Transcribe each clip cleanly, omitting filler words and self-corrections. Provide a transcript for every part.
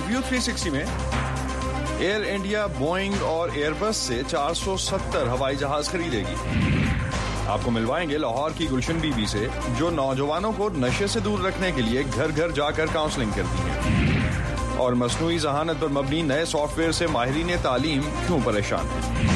View 360 में Air India, Boeing और Airbus से 470 हवाई जहाज खरीदेगी। आपको मिलवाएंगे लाहौर की गुलशन बीबी से, जो नौजवानों को नशे से दूर रखने के लिए घर घर जाकर काउंसलिंग करती हैं। और मसनूई ज़हानत पर मबनी नए सॉफ्टवेयर से माहिरीन तालीम क्यों परेशान हैं।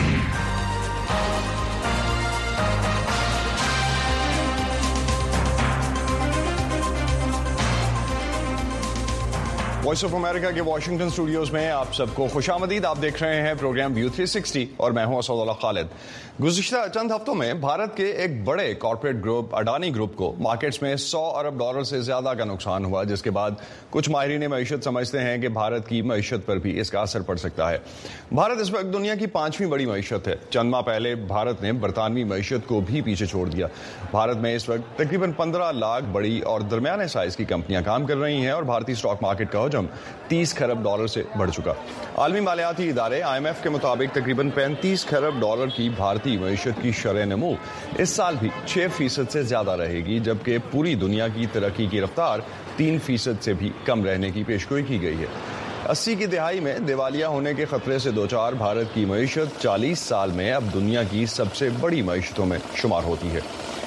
वॉइस ऑफ अमेरिका के वाशिंगटन स्टूडियोज में आप सबको खुशामदीद। आप देख रहे हैं प्रोग्राम व्यू 360 और मैं हूं असदुल्लाह खालिद। गुज़िश्ता चंद हफ्तों में भारत के एक बड़े कॉर्पोरेट ग्रुप अडानी ग्रुप को मार्केट्स में $100 अरब से ज्यादा का नुकसान हुआ, जिसके बाद कुछ माहिरीन मईशत समझते हैं कि भारत की मईशत पर भी इसका असर पड़ सकता है। भारत इस वक्त दुनिया की 5वीं बड़ी मईशत है। चंद माह पहले भारत ने बरतानवी मईशत को भी पीछे छोड़ दिया। भारत में इस वक्त तकरीबन 15 लाख बड़ी और दरमियाने साइज की कंपनियां काम कर रही हैं और भारतीय स्टॉक मार्केट का हजम $30 खरब से बढ़ चुका। आलमी मालियाती इदारे IMF के मुताबिक तकरीबन $35 खरब की भारतीय मईशत की शरह नमू इस साल भी 6% से ज्यादा रहेगी, जबकि पूरी दुनिया की तरक्की की रफ्तार 3% से भी कम रहने की पेशगोई की गई है। 80 की दिहाई में दिवालिया होने के खतरे से दोचार भारत की मईशत 40 साल में अब दुनिया की सबसे बड़ी मईशतों में शुमार होती है।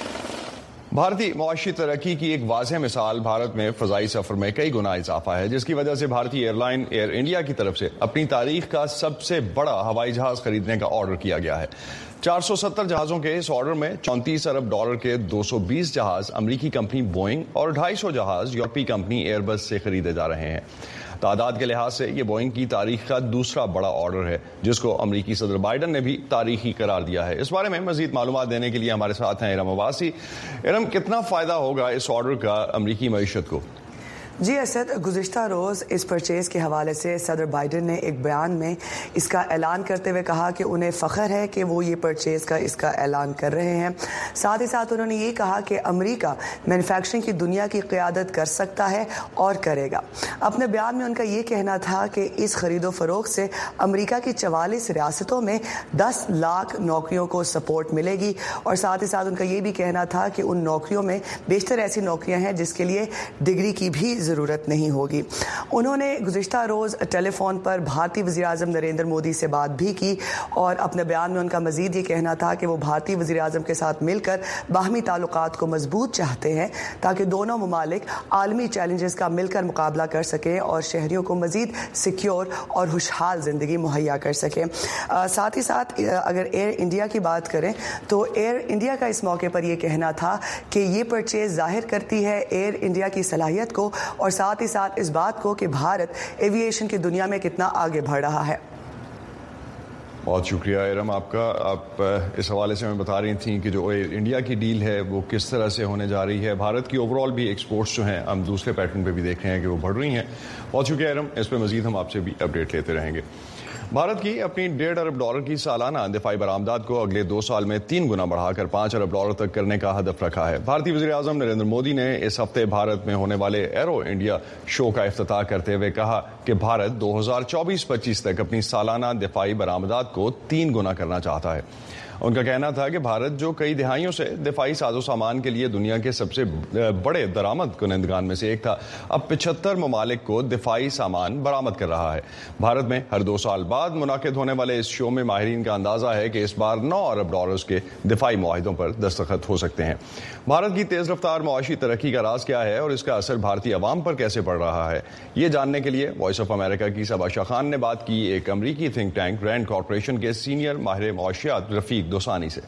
भारतीय मुआशी तरक्की की एक वाज़ेह मिसाल भारत में फ़ज़ाई सफ़र में कई गुना इजाफा है, जिसकी वजह से भारतीय एयरलाइन एयर इंडिया की तरफ से अपनी तारीख का सबसे बड़ा हवाई जहाज़ खरीदने का ऑर्डर किया गया है। 470 जहाज़ों के इस ऑर्डर में $34 अरब के 220 जहाज़ अमरीकी कंपनी बोइंग और 250 जहाज़ यूरोपीय कंपनी एयरबस से खरीदे जा रहे हैं। तादाद के लिहाज से ये बोइंग की तारीख का दूसरा बड़ा ऑर्डर है, जिसको अमरीकी सदर बाइडन ने भी तारीखी करार दिया है। इस बारे में मजीद मालूमात देने के लिए हमारे साथ हैं इरम अब्बासी। इरम, कितना फ़ायदा होगा इस ऑर्डर का अमरीकी मईशत को? जी असद, गुज़िश्ता रोज़ इस परचेज़ के हवाले से सदर बाइडन ने एक बयान में इसका ऐलान करते हुए कहा कि उन्हें फ़ख्र है कि वो ये परचेज़ का इसका ऐलान कर रहे हैं। साथ ही साथ उन्होंने ये कहा कि अमेरिका मैन्युफैक्चरिंग की दुनिया की क़यादत कर सकता है और करेगा। अपने बयान में उनका ये कहना था कि इस खरीदो फ़रोख्त से अमेरिका की 44 रियासतों में 10 लाख नौकरियों को सपोर्ट मिलेगी और साथ ही साथ उनका ये भी कहना था कि उन नौकरियों में बेशतर ऐसी नौकरियाँ हैं जिसके लिए डिग्री की भी ज़रूरत नहीं होगी। उन्होंने गुज़िश्ता रोज़ टेलीफोन पर भारतीय वज़ीर-ए-आज़म नरेंद्र मोदी से बात भी की और अपने बयान में उनका मज़ीद ये कहना था कि वो भारतीय वज़ीर-ए-आज़म के साथ मिलकर बाहमी ताल्लुकात को मजबूत चाहते हैं ताकि दोनों ममालिक आलमी चैलेंजेस का मिलकर मुकाबला कर सकें और शहरियों को मज़ीद सिक्योर और खुशहाल ज़िंदगी मुहैया कर सकें। साथ ही साथ अगर एयर इंडिया की बात करें तो एयर इंडिया का इस मौके पर यह कहना था कि ये परचेज़ ज़ाहिर करती है एयर इंडिया की सलाहियत को और साथ ही साथ इस बात को कि भारत एविएशन की दुनिया में कितना आगे बढ़ रहा है। बहुत शुक्रिया इरम आपका। आप इस हवाले से हमें बता रही थी कि जो एयर इंडिया की डील है वो किस तरह से होने जा रही है। भारत की ओवरऑल भी एक्सपोर्ट्स जो हैं हम दूसरे पैटर्न पे भी देख रहे हैं कि वो बढ़ रही हैं। बहुत शुक्रिया इरम, इस पर मजीद हम आपसे भी अपडेट लेते रहेंगे। भारत की अपनी $1.5 अरब की सालाना दिफाई बरामदात को अगले 2 साल में 3 गुना बढ़ाकर $5 अरब तक करने का हदफ रखा है। भारतीय वज़ीर-ए-आज़म नरेंद्र मोदी ने इस हफ्ते भारत में होने वाले एरो इंडिया शो का इफ्तिताह करते हुए कहा कि भारत 2024-25 तक अपनी सालाना दिफाई बरामदात को 3 गुना करना चाहता है। उनका कहना था कि भारत जो कई दिहाइयों से दिफाई साजो सामान के लिए दुनिया के सबसे बड़े दरामद कुनंदगान में से एक था, अब 75 ममालिक को दिफाई सामान बरामद कर रहा है। भारत में हर 2 साल बाद मुनाकिद होने वाले इस शो में माहिरीन का अंदाजा है कि इस बार $9 अरब के दिफाई मुआहिदों पर दस्तखत हो सकते हैं। भारत की तेज रफ्तार मुआशी तरक्की का राज क्या है और इसका असर भारतीय अवाम पर कैसे पड़ रहा है, ये जानने के लिए वॉइस ऑफ अमेरिका की सबा शाह खान ने बात की एक अमरीकी थिंक टैंक रैंड कॉर्पोरेशन के सीनियर माहिर मुआशियात रफीक दोसानी से।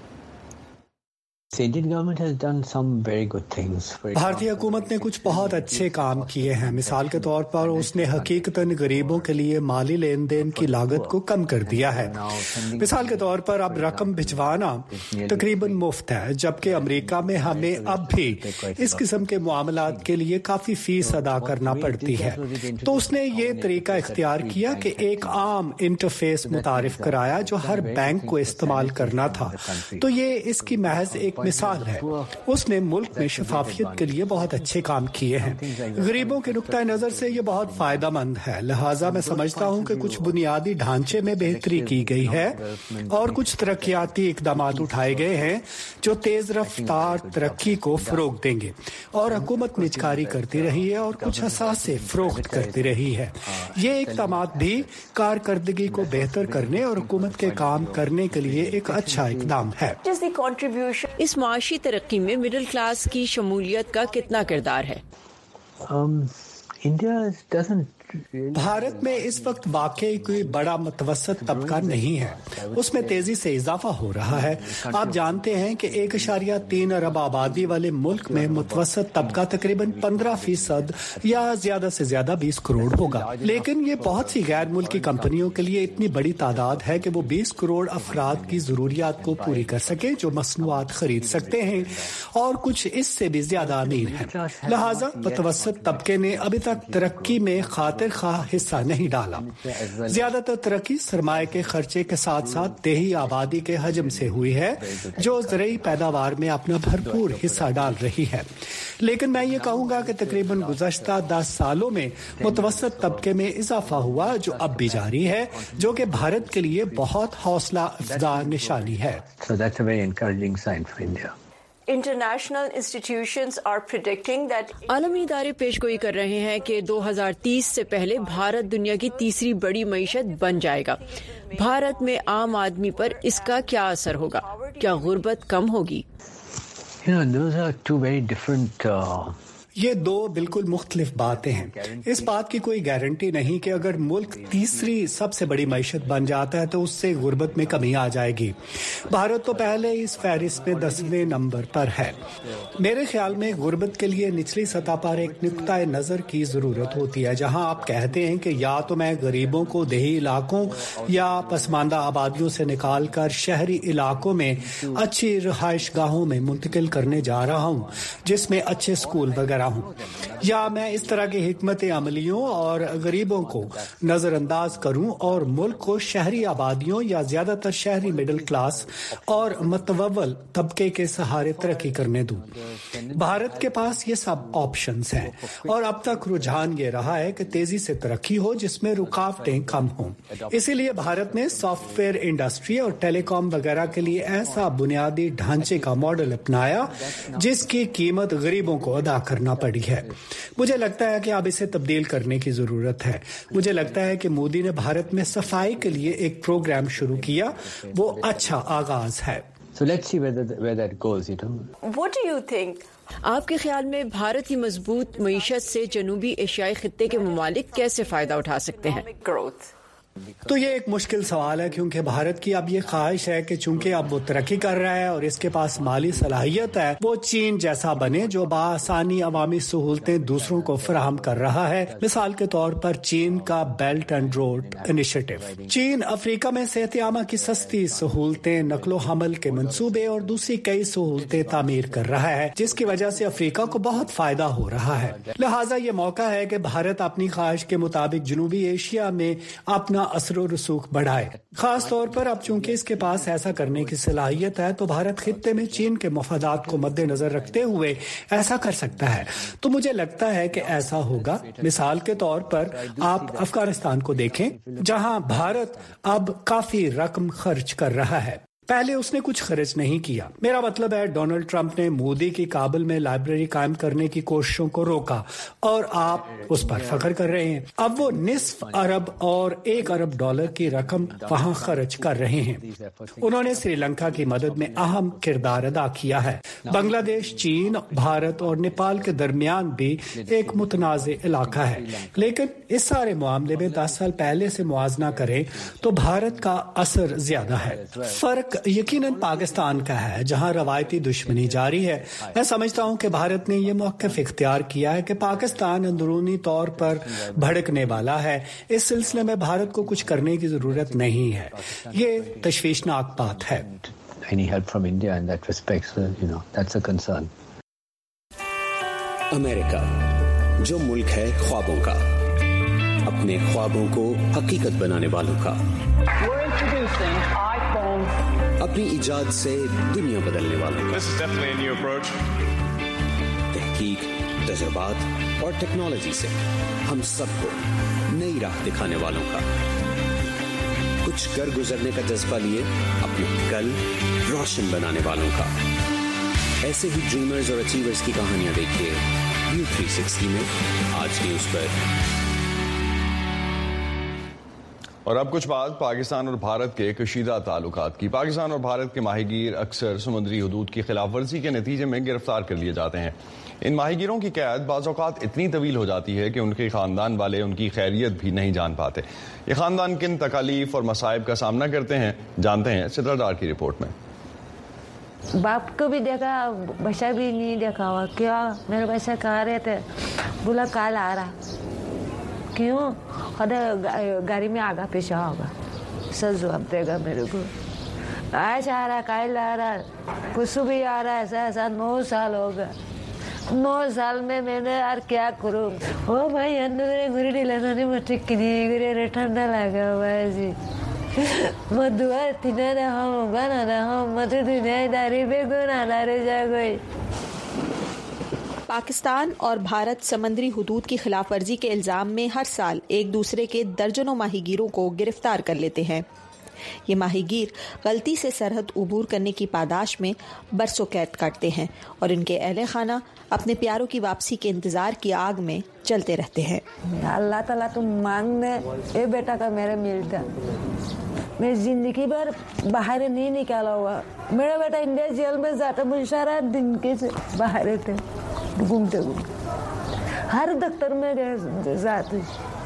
भारतीय हुकूमत ने कुछ बहुत अच्छे काम किए हैं। मिसाल के तौर पर उसने हकीकतन गरीबों के लिए माली लेन देन की लागत को कम कर दिया है। मिसाल के तौर पर अब रकम भिजवाना तकरीबन मुफ्त है, जबकि अमेरिका में हमें अब भी इस किस्म के मामलात के लिए काफी फीस अदा करना पड़ती है। तो उसने ये तरीका इख्तियार किया कि एक आम इंटरफेस मुतारिफ कराया जो हर बैंक को इस्तेमाल करना था। तो ये इसकी महज एक مثال ہے. اس نے ملک میں شفافیت کے لیے بہت اچھے کام کیے ہیں. غریبوں کے نقطۂ نظر سے یہ بہت فائدہ مند ہے. لہٰذا میں سمجھتا ہوں کہ کچھ بنیادی ڈھانچے میں بہتری کی گئی ہے اور کچھ ترقیاتی اقدامات اٹھائے گئے ہیں جو تیز رفتار ترقی کو فروغ دیں گے. اور حکومت نجکاری کرتی رہی ہے اور کچھ اثاثے فروخت کرتی رہی ہے. یہ اقدامات بھی کارکردگی کو بہتر کرنے اور حکومت کے کام کرنے کے لیے ایک اچھا اقدام ہے. اس معاشی ترقی میں مڈل کلاس کی شمولیت کا کتنا کردار ہے؟ بھارت میں اس وقت واقعی کوئی بڑا متوسط طبقہ نہیں ہے. اس میں تیزی سے اضافہ ہو رہا ہے. آپ جانتے ہیں کہ 1.3 ارب آبادی والے ملک میں متوسط طبقہ تقریباً 15% یا زیادہ سے زیادہ 20 کروڑ ہوگا. لیکن یہ بہت سی غیر ملکی کمپنیوں کے لیے اتنی بڑی تعداد ہے کہ وہ 20 کروڑ افراد کی ضروریات کو پوری کر سکیں جو مصنوعات خرید سکتے ہیں اور کچھ اس سے بھی زیادہ امیر ہیں. لہٰذا متوسط طبقے نے ابھی تک ترقی میں خاطر خواہ حصہ نہیں ڈالا. زیادہ تر ترقی سرمایہ کے خرچے کے ساتھ ساتھ دیہی آبادی کے حجم سے ہوئی ہے جو زرعی پیداوار میں اپنا بھرپور حصہ ڈال رہی ہے. لیکن میں یہ کہوں گا کہ تقریباً گزشتہ 10 سالوں میں متوسط طبقے میں اضافہ ہوا جو اب بھی جاری ہے جو کہ بھارت کے لیے بہت حوصلہ افزا نشانی ہے. International institutions are predicting that عالمی ادارے پیش گوئی کر رہے ہیں کہ 2030 سے پہلے بھارت دنیا کی تیسری بڑی معیشت بن جائے گا. بھارت میں عام آدمی پر اس کا کیا اثر ہوگا؟ کیا غربت کم ہوگی؟ Those are two very different یہ دو بالکل مختلف باتیں ہیں. اس بات کی کوئی گارنٹی نہیں کہ اگر ملک تیسری سب سے بڑی معیشت بن جاتا ہے تو اس سے غربت میں کمی آ جائے گی. بھارت تو پہلے اس فہرست میں 10ویں نمبر پر ہے. میرے خیال میں غربت کے لیے نچلی سطح پر ایک نقطۂ نظر کی ضرورت ہوتی ہے جہاں آپ کہتے ہیں کہ یا تو میں غریبوں کو دیہی علاقوں یا پسماندہ آبادیوں سے نکال کر شہری علاقوں میں اچھی رہائش گاہوں میں منتقل کرنے جا رہا ہوں جس میں اچھے اسکول وغیرہ ہوں، یا میں اس طرح کی حکمت عملیوں اور غریبوں کو نظر انداز کروں اور ملک کو شہری آبادیوں یا زیادہ تر شہری مڈل کلاس اور متوول طبقے کے سہارے ترقی کرنے دوں. بھارت کے پاس یہ سب آپشنز ہیں اور اب تک رجحان یہ رہا ہے کہ تیزی سے ترقی ہو جس میں رکاوٹیں کم ہوں. اسی لیے بھارت نے سافٹ ویئر انڈسٹری اور ٹیلی کام وغیرہ کے لیے ایسا بنیادی ڈھانچے کا ماڈل اپنایا جس کی قیمت غریبوں کو ادا کرنا پڑی ہے. مجھے لگتا ہے کہ اب اسے تبدیل کرنے کی ضرورت ہے. مجھے لگتا ہے کہ مودی نے بھارت میں صفائی کے لیے ایک پروگرام شروع کیا. وہ اچھا آغاز ہے. So let's see where that goes, you know. What do you think? آپ کے خیال میں بھارت کی مضبوط معیشت سے جنوبی ایشیائی خطے کے ممالک کیسے فائدہ اٹھا سکتے ہیں؟ تو یہ ایک مشکل سوال ہے کیونکہ بھارت کی اب یہ خواہش ہے کہ چونکہ اب وہ ترقی کر رہا ہے اور اس کے پاس مالی صلاحیت ہے وہ چین جیسا بنے جو بآسانی عوامی سہولتیں دوسروں کو فراہم کر رہا ہے. مثال کے طور پر چین کا بیلٹ اینڈ روڈ انیشیٹو. چین افریقہ میں صحت عامہ کی سستی سہولتیں، نقل و حمل کے منصوبے اور دوسری کئی سہولتیں تعمیر کر رہا ہے جس کی وجہ سے افریقہ کو بہت فائدہ ہو رہا ہے. لہٰذا یہ موقع ہے کہ بھارت اپنی خواہش کے مطابق جنوبی ایشیا میں اپنا اثر و رسوخ بڑھائے. خاص طور پر اب چونکہ اس کے پاس ایسا کرنے کی صلاحیت ہے تو بھارت خطے میں چین کے مفادات کو مد نظر رکھتے ہوئے ایسا کر سکتا ہے. تو مجھے لگتا ہے کہ ایسا ہوگا. مثال کے طور پر آپ افغانستان کو دیکھیں جہاں بھارت اب کافی رقم خرچ کر رہا ہے. پہلے اس نے کچھ خرچ نہیں کیا. میرا مطلب ہے ڈونلڈ ٹرمپ نے مودی کی کابل میں لائبریری قائم کرنے کی کوششوں کو روکا اور آپ اس پر فخر کر رہے ہیں. اب وہ نصف ارب اور $1 ارب کی رقم وہاں خرچ کر رہے ہیں. انہوں نے سری لنکا کی مدد میں اہم کردار ادا کیا ہے. بنگلہ دیش، چین، بھارت اور نیپال کے درمیان بھی ایک متنازع علاقہ ہے. لیکن اس سارے معاملے میں 10 سال پہلے سے موازنہ کریں تو بھارت کا اثر زیادہ ہے. فرق یقیناً پاکستان کا ہے جہاں روایتی دشمنی جاری ہے. میں سمجھتا ہوں کہ بھارت نے یہ موقف اختیار کیا ہے کہ پاکستان اندرونی طور پر بھڑکنے والا ہے. اس سلسلے میں بھارت کو کچھ کرنے کی ضرورت نہیں ہے. یہ تشویشناک بات ہے. Any help from India in that respect, so, you know, that's a concern. امریکہ جو ملک ہے خوابوں کا، اپنے خوابوں کو حقیقت بنانے والوں کا. اب अपनी इजाद से दुनिया बदलने वालों का। तहकीक, तजुर्बात और टेक्नोलॉजी से हम सबको नई राह दिखाने वालों का। कुछ कर गुजरने का जज्बा लिए अपने कल रोशन बनाने वालों का। ऐसे ही ड्रीमर्स और अचीवर्स की कहानियां देखिए व्यू 360 में आज न्यूज पर। और अब कुछ बात पाकिस्तान और भारत के कशीदा ताल्लुकात की। पाकिस्तान और भारत के माहीगीर अक्सर समुद्री हदूद की खिलाफ वर्जी के नतीजे में गिरफ्तार कर लिए जाते हैं। इन माहीगीरों की कैद बाज़ औक़ात इतनी तवील हो जाती है कि उनके ख़ानदान वाले उनकी खैरियत भी नहीं जान पाते। ये ख़ानदान किन तकालीफ और मसाइब का सामना करते हैं, जानते हैं सिद्रा डार की रिपोर्ट में। बाप को भी देखा, बच्चा भी नहीं देखा हुआ। क्या मेरे बच्चा कहाँ रहते, बोला कल आ रहा, क्यों खुद गाड़ी में आगा पीछा होगा, सब जवाब देगा मेरे को। आज आ रहा, कल आ रहा, कुछ भी आ रहा, ऐसा 9 साल होगा। 9 साल में मैंने यार क्या करूँ। ओ भाई अंदर गुरी लेना नहीं मुझे किन्हीं गुरी ठंडा लगा हुआ है जी। मधुआ तीन हम बना हम मत दुनियादारी बेगुनादारी जा गई। पाकिस्तान और भारत समंदरी हुदूद की खिलाफ वर्जी के इल्जाम में हर साल एक दूसरे के दर्जनों माहीगीरों को गिरफ्तार कर लेते हैं। ये माहीगीर गलती से सरहद उबूर करने की पादाश में बरसों कैद काटते हैं और इनके अहले खाना अपने प्यारों की वापसी के इंतजार की आग में चलते रहते हैं। अल्लाह ताला तुम मांगने ए बेटा का मेरा मिलता, मैं जिंदगी भर बाहर नहीं निकाला हुआ। मेरा बेटा इंडिया जेल में जाता, मुझे सारा दिन के बाहर थे घूमते घूमते, हर दफ्तर में जाते।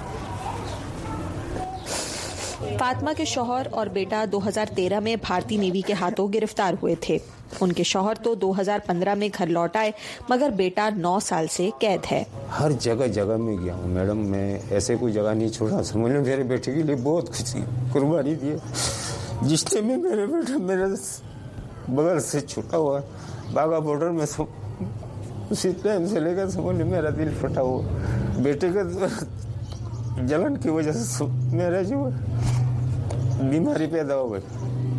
फातिमा के शौहर और बेटा 2013 में भारतीय नेवी के हाथों गिरफ्तार हुए थे। उनके शौहर तो 2015 में घर लौट आए, मगर बेटा 9 साल से कैद है। हर जगह में गया हूँ मैडम, मैं ऐसे कोई जगह नहीं छोड़ा। समझ लो मेरे बेटे के लिए बहुत खुशी कुर्बानी दी। जिस टाइम में मेरे बेटा मेरे बगल से छूटा हुआ बागा बॉर्डर में, उसी टाइम से लेकर समझ लो मेरा दिल फटा हुआ। बेटे के जलन की वजह से मेरा जो बीमारी पैदा हो गई।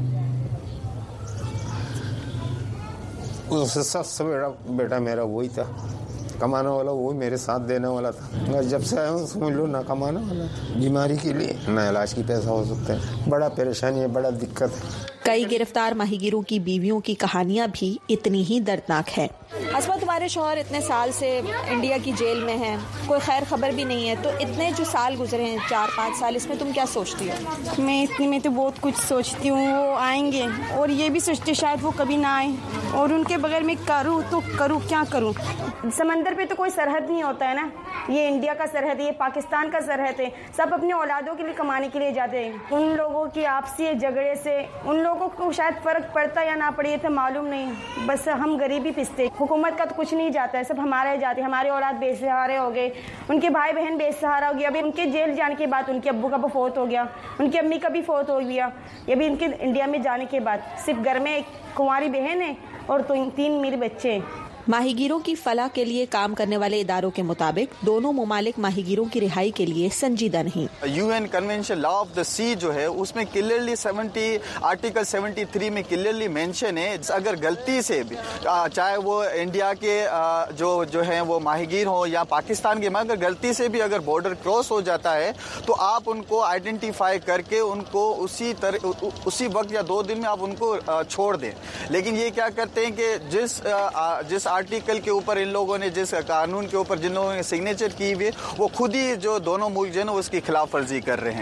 उससे सबसे बड़ा बेटा मेरा वही था, कमाने वाला, वही मेरे साथ देने वाला था। जब से आया हूँ समझ लो ना कमाने वाला, बीमारी के लिए ना इलाज की पैसा हो सकता है। बड़ा परेशानी है, बड़ा दिक्कत है। कई गिरफ्तार माहीगीरों की बीवियों की कहानियां भी इतनी ही दर्दनाक है। हसमा, तुम्हारे शौहर इतने साल से इंडिया की जेल में हैं, कोई खैर खबर भी नहीं है, तो इतने जो साल गुजरे हैं 4-5 साल, इसमें तुम क्या सोचती हो? मैं इतने में तो बहुत कुछ सोचती हूँ, वो आएंगे और ये भी सोचते शायद वो कभी ना आए, और उनके बगैर मैं करूँ तो करूँ क्या करूँ। समंदर पे तो कोई सरहद नहीं होता है ना, ये इंडिया का सरहद है, ये पाकिस्तान का सरहद है। सब अपने औलादों के लिए कमाने के लिए जाते हैं। उन लोगों की आपसी झगड़े से उन लोगों को शायद फर्क पड़ता या ना पड़े, ये तो मालूम नहीं। बस हम गरीबी पिसते, हुकूमत का तो कुछ नहीं जाता है, सब हमारे जाते। हमारे औलाद बेसहारे हो गए, उनके भाई बहन बेसहारा हो गया। अभी उनके जेल जाने के बाद उनके अब्बू का भी फौत हो गया, उनकी अम्मी का भी फौत हो गया। ये भी इनके इंडिया में जाने के बाद सिर्फ घर में एक कुंवारी बहन है और 3 मेरे बच्चे हैं। माहीगीरों की फलाह के लिए काम करने वाले इदारों के मुताबिक दोनों मुमालिक माहीगीरों की रिहाई के लिए संजीदा नहीं। UN convention law of the sea जो है उसमें क्लियरली आर्टिकल 73 में क्लियरली मेंशन है, अगर गलती से भी चाहे वो इंडिया के जो है वो माहीगीर हो या पाकिस्तान के, मगर गलती से भी अगर बॉर्डर क्रॉस हो जाता है तो आप उनको आइडेंटिफाई करके उनको उसी वक्त या 2 दिन में आप उनको छोड़ दें। लेकिन ये क्या करते हैं कि जिस आर्टिकल के ऊपर इन लोगों ने, जिस कानून के ऊपर जिन लोगों ने सिग्नेचर की हुई, वो खुद ही जो दोनों मुल्क जो है उसकी खिलाफ वर्जी कर रहे हैं।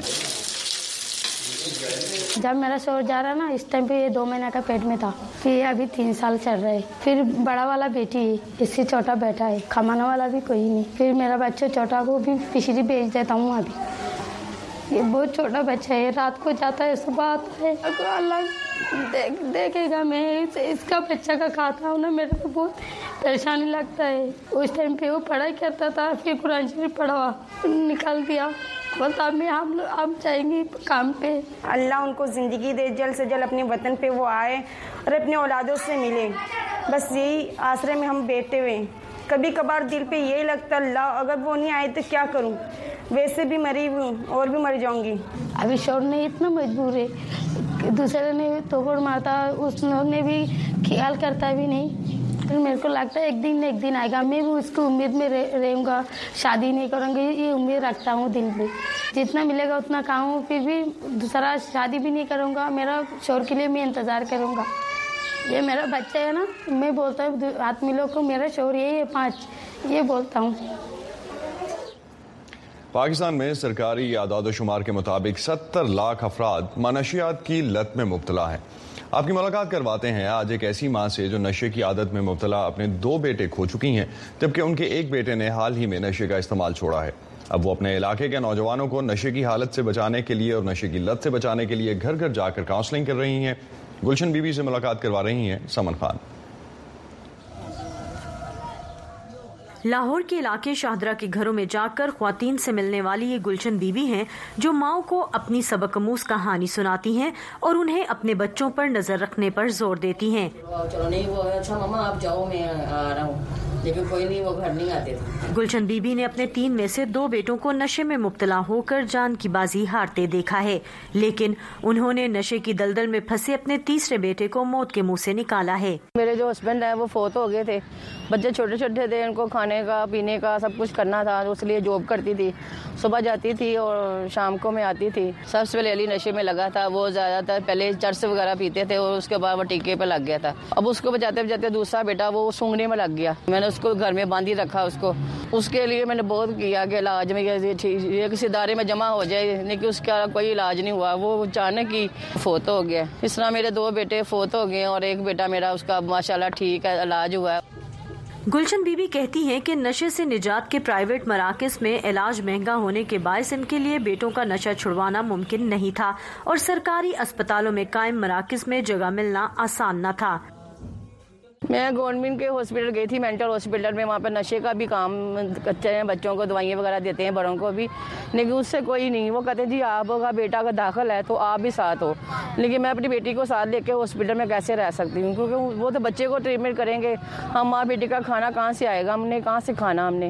जब मेरा शौहर जा रहा ना, इस टाइम पे ये 2 महीने का पेट में था, फिर अभी 3 साल चल रहा है। फिर बड़ा वाला बेटी है, इससे छोटा बेटा है, कमाने वाला भी कोई नहीं। फिर मेरा बच्चा छोटा को भी फिशरी भेज देता हूँ। अभी ये बहुत छोटा बच्चा है, रात को जाता है, सुबह आता है। तो अल्लाह देखेगा, मैं इसका बच्चा का खाता हूँ ना, मेरे को बहुत परेशानी लगता है। उस टाइम पे वो पढ़ाई करता था, फिर कुरान शरीफ पढ़ा निकाल दिया, बोलता हम जाएंगे काम पे। अल्लाह उनको ज़िंदगी दे, जल्द से जल्द अपने वतन पे वो आए और अपने औलादों से मिले। बस यही आसरे में हम बैठे हुए। कभी कभार दिल पे यही लगता, अल्लाह अगर वो नहीं आए तो क्या करूं। वैसे भी मरी हूँ और भी मर जाऊंगी। अभी शोर ने इतना मजबूर है, दूसरे ने तोड़ मारता, उस लोग ने भी ख्याल करता भी नहीं। फिर मेरे को लगता है एक दिन आएगा, मैं भी उसकी उम्मीद में रहूँगा, शादी नहीं करूँगी, ये उम्मीद रखता हूँ दिल में। जितना मिलेगा उतना खाऊँ, फिर भी दूसरा शादी भी नहीं करूँगा, मेरा शोर के लिए मैं इंतज़ार करूँगा। ये मेरा बच्चा है ना, मैं बोलता हूँ आदमी लोग को मेरा शोर यही है 5, ये बोलता हूँ। पाकिस्तान में सरकारी आदाद शुमार के मुताबिक 70 लाख अफराद मनशियात की लत में मुब्तला हैं। आपकी मुलाकात करवाते हैं आज एक ऐसी मां से जो नशे की आदत में मुब्तला अपने 2 बेटे खो चुकी हैं, जबकि उनके एक बेटे ने हाल ही में नशे का इस्तेमाल छोड़ा है। अब वो अपने इलाके के नौजवानों को नशे की हालत से बचाने के लिए और नशे की लत से बचाने के लिए घर घर जाकर काउंसलिंग कर रही हैं। गुलशन बीबी से मुलाकात करवा रही हैं समन खान। लाहौर के इलाके शाहदरा के घरों में जाकर ख्वातीन से मिलने वाली ये गुलशन बीबी हैं, जो माओ को अपनी सबकमूस कहानी सुनाती हैं और उन्हें अपने बच्चों पर नजर रखने पर जोर देती हैं। चलो नहीं, वो अच्छा मम्मा आप जाओ, मैं आ रहा हूँ, लेकिन कोई नहीं, वो घर नहीं आते थे। गुलशन बीबी ने अपने 3 में से 2 बेटों को नशे में मुब्तला होकर जान की बाजी हारते देखा है, लेकिन उन्होंने नशे की दलदल में फंसे अपने तीसरे बेटे को मौत के मुंह से निकाला है। मेरे जो हस्बैंड है वो फोत हो गए थे, बच्चे छोटे छोटे थे, उनको खाने का पीने का सब कुछ करना था, इसलिए जॉब करती थी, सुबह जाती थी और शाम को मैं आती थी। सबसे पहले अली नशे में लगा था, वो ज्यादातर पहले चरस वगैरह पीते थे और उसके बाद वो टीके पे लग गया था। अब उसको बचाते बचाते दूसरा बेटा वो सूंघने में लग गया, मैंने उसको घर में बांधी रखा उसको। उसके लिए मैंने बहुत किया कि इलाज में ये किसी इदारे में जमा हो जाए, लेकिन उसका कोई इलाज नहीं हुआ, वो अचानक ही फोत हो गया। इस तरह मेरे 2 बेटे फोत हो गए और एक बेटा मेरा उसका माशाल्लाह ठीक है, इलाज हुआ है। गुलशन बीबी कहती हैं कि नशे से निजात के प्राइवेट मराकज़ में इलाज महंगा होने के बायस इनके लिए बेटों का नशा छुड़वाना मुमकिन नहीं था और सरकारी अस्पतालों में कायम मराकज़ में जगह मिलना आसान न था। मैं गवर्नमेंट के हॉस्पिटल गई थी, मेंटल हॉस्पिटल में, वहाँ पर नशे का भी काम करते हैं, बच्चों को दवाइयाँ वगैरह देते हैं, बड़ों को भी, लेकिन उससे कोई नहीं। वो कहते जी आपका बेटा अगर दाखिल है तो आप भी साथ हो, लेकिन मैं अपनी बेटी को साथ लेके हॉस्पिटल में कैसे रह सकती हूँ, क्योंकि वो तो बच्चे को ट्रीटमेंट करेंगे, हम माँ बेटी का खाना कहाँ से आएगा, हमने कहाँ से खाना हमने।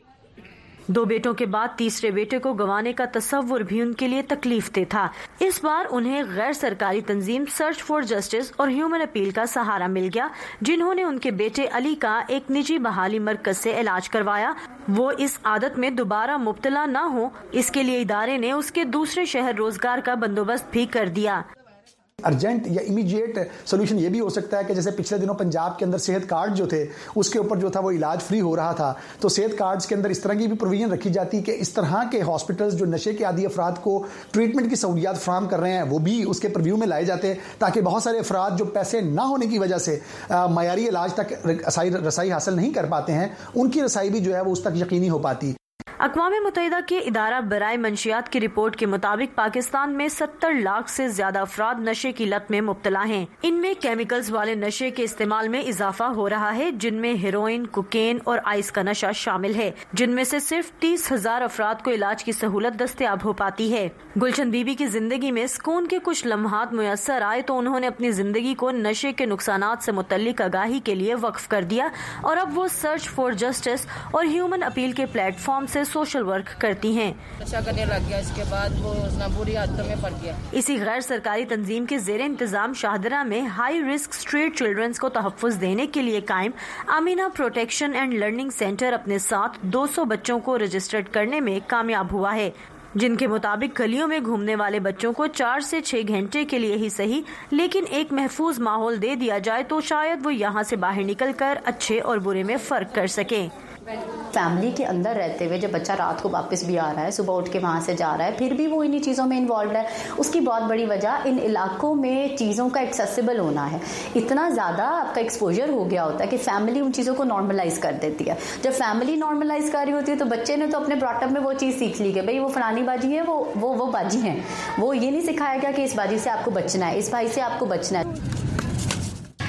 2 बेटों के बाद तीसरे बेटे को गंवाने का तस्वुर भी उनके लिए तकलीफ दे था। इस बार उन्हें गैर सरकारी तंजीम सर्च फॉर जस्टिस और ह्यूमन अपील का सहारा मिल गया, जिन्होंने उनके बेटे अली का एक निजी बहाली मरकज से इलाज करवाया। वो इस आदत में दोबारा मुब्तला न हो, इसके लिए इदारे ने उसके दूसरे शहर रोजगार का बंदोबस्त भी कर दिया। अर्जेंट या इमीडिएट सोल्यूशन ये भी हो सकता है कि जैसे पिछले दिनों पंजाब के अंदर सेहत कार्ड जो थे उसके ऊपर जो था वो इलाज फ्री हो रहा था, तो सेहत कार्ड्स के अंदर इस तरह की भी प्रोविजन रखी जाती कि इस तरह के हॉस्पिटल्स जो नशे के आदी अफराद को ट्रीटमेंट की सहूलियात फराहम कर रहे हैं वो भी उसके प्रीव्यू में लाए जाते, ताकि बहुत सारे अफराद जो पैसे ना होने की वजह से मयारी इलाज तक रसाई हासिल नहीं कर पाते हैं, उनकी रसाई भी जो है वो उस तक यकीनी हो पाती। अक़वाम मुत्तहिदा के इदारा बराए मंशियात की रिपोर्ट के मुताबिक पाकिस्तान में 70 लाख से ज्यादा अफराद नशे की लत में मुब्तला हैं। इनमें केमिकल्स वाले नशे के इस्तेमाल में इजाफा हो रहा है, जिनमें हेरोइन, कोकेन और आइस का नशा शामिल है, जिनमें से सिर्फ 30,000 अफराद को इलाज की सहूलत दस्तयाब हो पाती है। गुलशन बीबी की जिंदगी में सुकून के कुछ लम्हात मुयस्सर आए तो उन्होंने अपनी जिंदगी को नशे के नुकसानात से मुतल्लिक आगाही के लिए वक्फ कर दिया और अब वो सर्च फॉर जस्टिस और ह्यूमन अपील के प्लेटफॉर्म से सोशल वर्क करती हैं। नशा करने लग गया, इसके बाद वो बुरी आदतों में पड़ गया। इसी गैर सरकारी तंजीम के ज़ेरे इंतजाम शाहदरा में हाई रिस्क स्ट्रीट चिल्ड्रंस को तहफ़्फ़ुज़ देने के लिए कायम Amina protection and learning centre अपने साथ 200 बच्चों को रजिस्टर्ड करने में कामयाब हुआ है, जिनके मुताबिक गलियों में घूमने वाले बच्चों को 4 से 6 घंटे के लिए ही सही, लेकिन एक महफूज माहौल दे दिया जाए तो शायद वो यहाँ से बाहर निकलकर अच्छे और बुरे में फर्क कर सकें। फैमिली के अंदर रहते हुए जब बच्चा रात को वापस भी आ रहा है, सुबह उठ के वहाँ से जा रहा है, फिर भी वो इन्हीं चीज़ों में इन्वॉल्व है, उसकी बहुत बड़ी वजह इन इलाकों में चीज़ों का एक्सेसिबल होना है। इतना ज़्यादा आपका एक्सपोजर हो गया होता है कि फैमिली उन चीज़ों को नॉर्मलाइज कर देती है। जब फैमिली नॉर्मलाइज कर रही होती है तो बच्चे ने तो अपने ब्रॉटअप में वो चीज़ सीख ली कि भाई वो फलानी बाजी है, वो बाजी है। वो ये नहीं सिखाया गया कि इस बाजी से आपको बचना है, इस भाई से आपको बचना है। गुलशन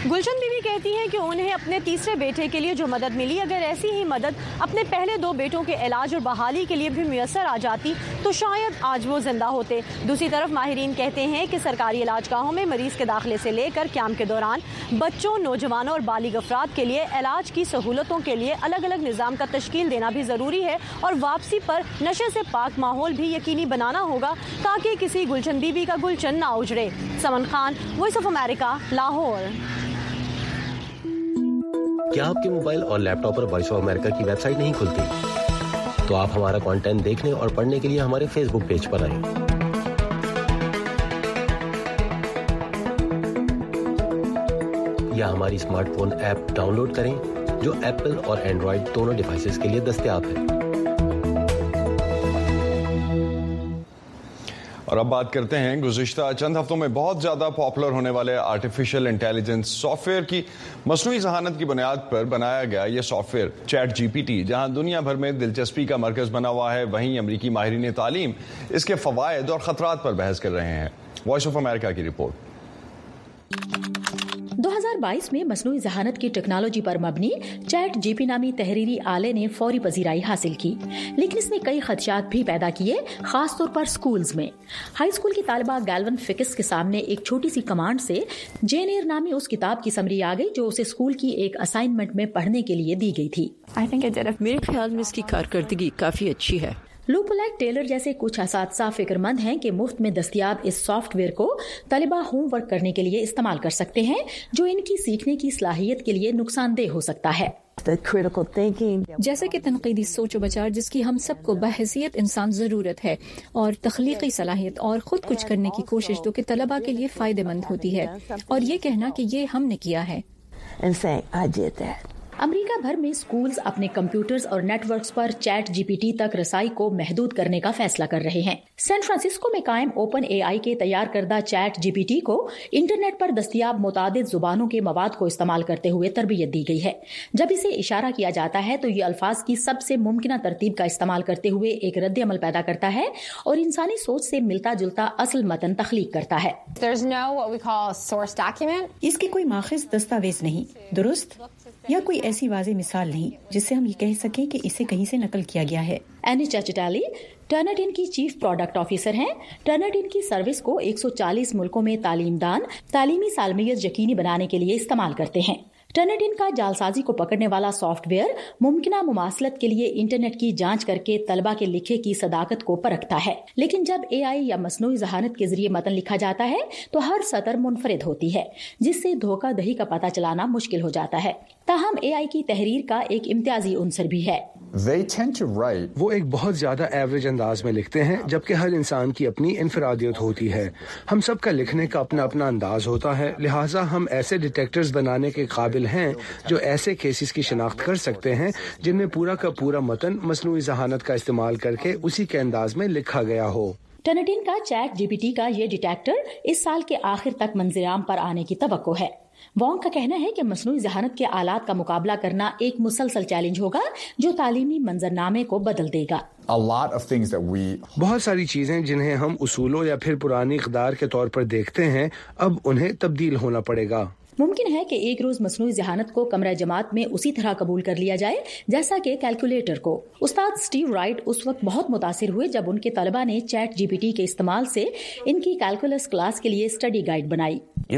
بیوی کہتی ہیں کہ انہیں اپنے تیسرے بیٹے کے لیے جو مدد ملی، اگر ایسی ہی مدد اپنے پہلے 2 بیٹوں کے علاج اور بحالی کے لیے بھی میسر آ جاتی تو شاید آج وہ زندہ ہوتے۔ دوسری طرف ماہرین کہتے ہیں کہ سرکاری علاج گاہوں میں مریض کے داخلے سے لے کر قیام کے دوران بچوں، نوجوانوں اور بالغ افراد کے لیے علاج کی سہولتوں کے لیے الگ الگ نظام کا تشکیل دینا بھی ضروری ہے، اور واپسی پر نشے سے پاک ماحول بھی یقینی بنانا ہوگا تاکہ کسی گلچن بی بی کا گلچن نہ اجڑے۔ Saman Khan, Voice of America, Lahore. کیا آپ کے موبائل اور لیپ ٹاپ پر وائس آف امریکہ کی ویب سائٹ نہیں کھلتی؟ تو آپ ہمارا کانٹینٹ دیکھنے اور پڑھنے کے لیے ہمارے فیس بک پیج پر آئیں۔ یا ہماری smartphone app download کریں جو ایپل اور اینڈرائڈ دونوں ڈیوائسز کے لیے دستیاب ہے۔ اور اب بات کرتے ہیں گزشتہ چند ہفتوں میں بہت زیادہ پاپولر ہونے والے آرٹیفیشل انٹیلیجنس سافٹ ویئر کی۔ مصنوعی ذہانت کی بنیاد پر بنایا گیا یہ software ChatGPT جہاں دنیا بھر میں دلچسپی کا مرکز بنا ہوا ہے، وہیں امریکی ماہرین تعلیم اس کے فوائد اور خطرات پر بحث کر رہے ہیں۔ وائس آف امریکہ کی رپورٹ۔ 2022 میں مصنوعی ذہانت کی ٹیکنالوجی پر مبنی چیٹ جی پی نامی تحریری آلے نے فوری پذیرائی حاصل کی، لیکن اس نے کئی خدشات بھی پیدا کیے، خاص طور پر سکولز میں۔ ہائی اسکول کی طالبہ گیلون فکس کے سامنے ایک چھوٹی سی کمانڈ سے جین ایئر نامی اس کتاب کی سمری آ گئی جو اسے اسکول کی ایک اسائنمنٹ میں پڑھنے کے لیے دی گئی تھی۔ میرے خیال میں اس کی کارکردگی کافی اچھی ہے۔ لوپولیک ٹیلر جیسے کچھ اساتذہ فکر مند ہیں کہ مفت میں دستیاب اس سافٹ ویئر کو طلبہ ہوم ورک کرنے کے لیے استعمال کر سکتے ہیں، جو ان کی سیکھنے کی صلاحیت کے لیے نقصان دہ ہو سکتا ہے۔ جیسے کہ تنقیدی سوچ و بچار جس کی ہم سب کو بحیثیت انسان ضرورت ہے، اور تخلیقی صلاحیت اور خود کچھ کرنے کی کوشش جو کہ طلبہ کے لیے فائدہ مند ہوتی ہے، اور یہ کہنا کہ یہ ہم نے کیا ہے۔ امریکہ بھر میں سکولز اپنے کمپیوٹرز اور نیٹ ورکس پر چیٹ جی پی ٹی تک رسائی کو محدود کرنے کا فیصلہ کر رہے ہیں۔ سین فرانسسکو میں قائم اوپن اے آئی کے تیار کردہ چیٹ جی پی ٹی کو انٹرنیٹ پر دستیاب متعدد زبانوں کے مواد کو استعمال کرتے ہوئے تربیت دی گئی ہے۔ جب اسے اشارہ کیا جاتا ہے تو یہ الفاظ کی سب سے ممکنہ ترتیب کا استعمال کرتے ہوئے ایک رد عمل پیدا کرتا ہے اور انسانی سوچ سے ملتا جلتا اصل متن تخلیق کرتا ہے۔ اس کی کوئی ماخذ دستاویز نہیں، درست یا کوئی ایسی واضح مثال نہیں جس سے ہم یہ کہہ سکیں کہ اسے کہیں سے نقل کیا گیا ہے۔ اینی چچٹالی ٹرنرڈن کی چیف پروڈکٹ آفیسر ہیں۔ ٹرنرڈن کی سروس کو 140 ملکوں میں تعلیم دان تعلیمی سالمیت یقینی بنانے کے لیے استعمال کرتے ہیں۔ ٹرنرڈن کا جعلسازی کو پکڑنے والا سافٹ ویئر ممکنہ مماثلت کے لیے انٹرنیٹ کی جانچ کر کے طلبہ کے لکھے کی صداقت کو پرکھتا ہے، لیکن جب اے آئی یا مصنوعی ذہانت کے ذریعے متن لکھا جاتا ہے تو ہر سطر منفرد ہوتی ہے، جس سے دھوکہ دہی کا پتہ چلانا مشکل ہو جاتا ہے۔ تاہم اے آئی کی تحریر کا ایک امتیازی عنصر بھی ہے۔ وہ ایک بہت زیادہ ایوریج انداز میں لکھتے ہیں، جبکہ ہر انسان کی اپنی انفرادیت ہوتی ہے۔ ہم سب کا لکھنے کا اپنا اپنا انداز ہوتا ہے، لہٰذا ہم ایسے ڈیٹیکٹرز بنانے کے قابل ہیں جو ایسے کیسز کی شناخت کر سکتے ہیں جن میں پورا کا پورا متن مصنوعی ذہانت کا استعمال کر کے اسی کے انداز میں لکھا گیا ہو۔ ٹرنرڈن کا چیٹ جی پی ٹی کا یہ ڈیٹیکٹر اس سال کے آخر تک منظر عام پر آنے کی توقع ہے۔ وانگ کا کہنا ہے کہ مصنوعی ذہانت کے آلات کا مقابلہ کرنا ایک مسلسل چیلنج ہوگا جو تعلیمی منظرنامے کو بدل دے گا۔ بہت ساری چیزیں جنہیں ہم اصولوں یا پھر پرانی اقدار کے طور پر دیکھتے ہیں، اب انہیں تبدیل ہونا پڑے گا۔ ممکن ہے کہ ایک روز مصنوعی ذہانت کو کمرہ جماعت میں اسی طرح قبول کر لیا جائے جیسا کہ کیلکولیٹر کو۔ استاد سٹیو رائٹ اس وقت بہت متاثر ہوئے جب ان کے طلبہ نے چیٹ جی پی ٹی کے استعمال سے ان کی کیلکولس کلاس کے لیے اسٹڈی گائیڈ بنائی۔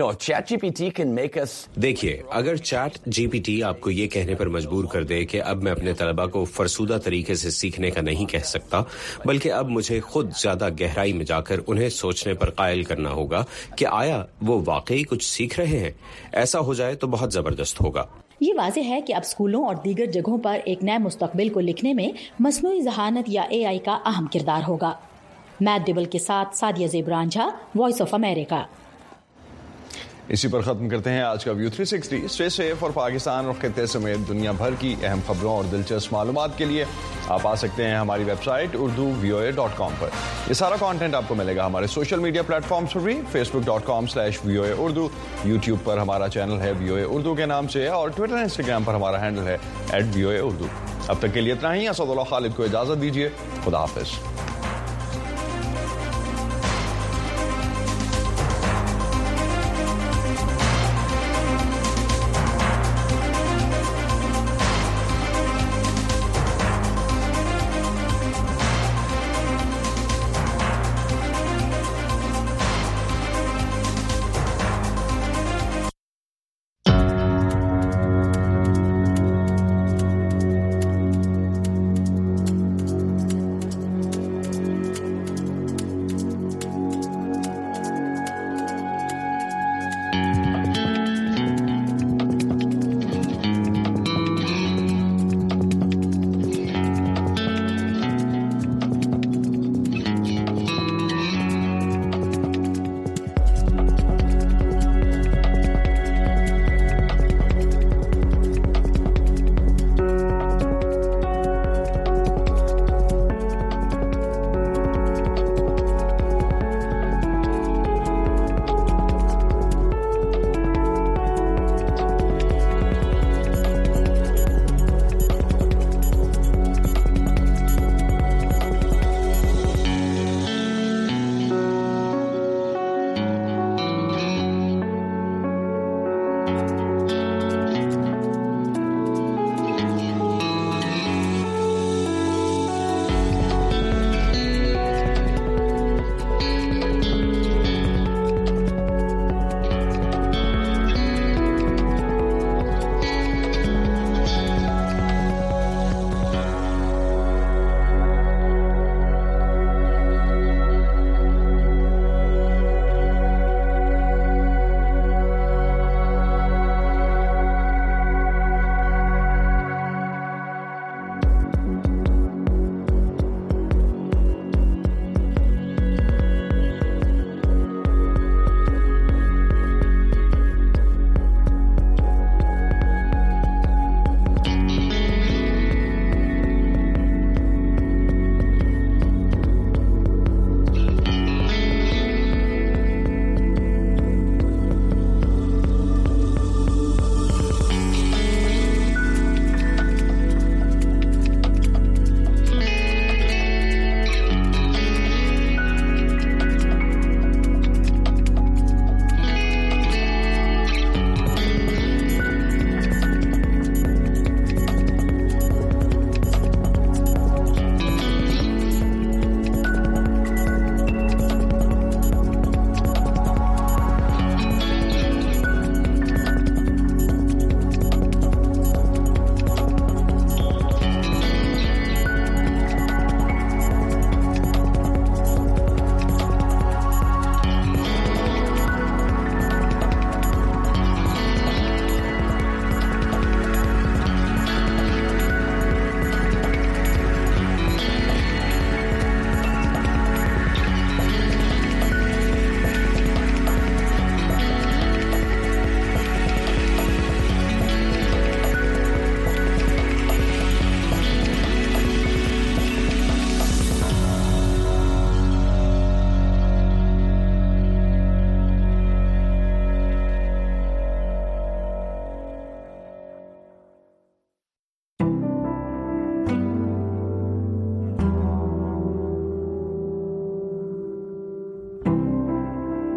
دیکھیے، اگر چیٹ جی پی ٹی آپ کو یہ کہنے پر مجبور کر دے کہ اب میں اپنے طلبہ کو فرسودہ طریقے سے سیکھنے کا نہیں کہہ سکتا، بلکہ اب مجھے خود زیادہ گہرائی میں جا کر انہیں سوچنے پر قائل کرنا ہوگا کہ آیا وہ واقعی کچھ سیکھ رہے ہیں، ایسا ہو جائے تو بہت زبردست ہوگا۔ یہ واضح ہے کہ اب اسکولوں اور دیگر جگہوں پر ایک نئے مستقبل کو لکھنے میں مصنوعی ذہانت یا اے آئی کا اہم کردار ہوگا۔ میٹ ڈیبل کے ساتھ سادیہ زیبران جھا، وائس آف امریکہ۔ اسی پر ختم کرتے ہیں آج کا ویو 360۔ اسٹے سیف اور پاکستان اور خطے سمیت دنیا بھر کی اہم خبروں اور دلچسپ معلومات کے لیے آپ آ سکتے ہیں ہماری ویب سائٹ urduvoa.com پر۔ یہ سارا کانٹینٹ آپ کو ملے گا ہمارے سوشل میڈیا پلیٹ فارمز پر بھی، facebook.com/VOA Urdu، یوٹیوب پر ہمارا چینل ہے VOA اردو کے نام سے، اور ٹویٹر انسٹاگرام پر ہمارا ہینڈل ہے @VOA Urdu۔ اب تک کے لیے اتنا ہی۔ اسد اللہ خالد کو اجازت دیجیے، خدا حافظ۔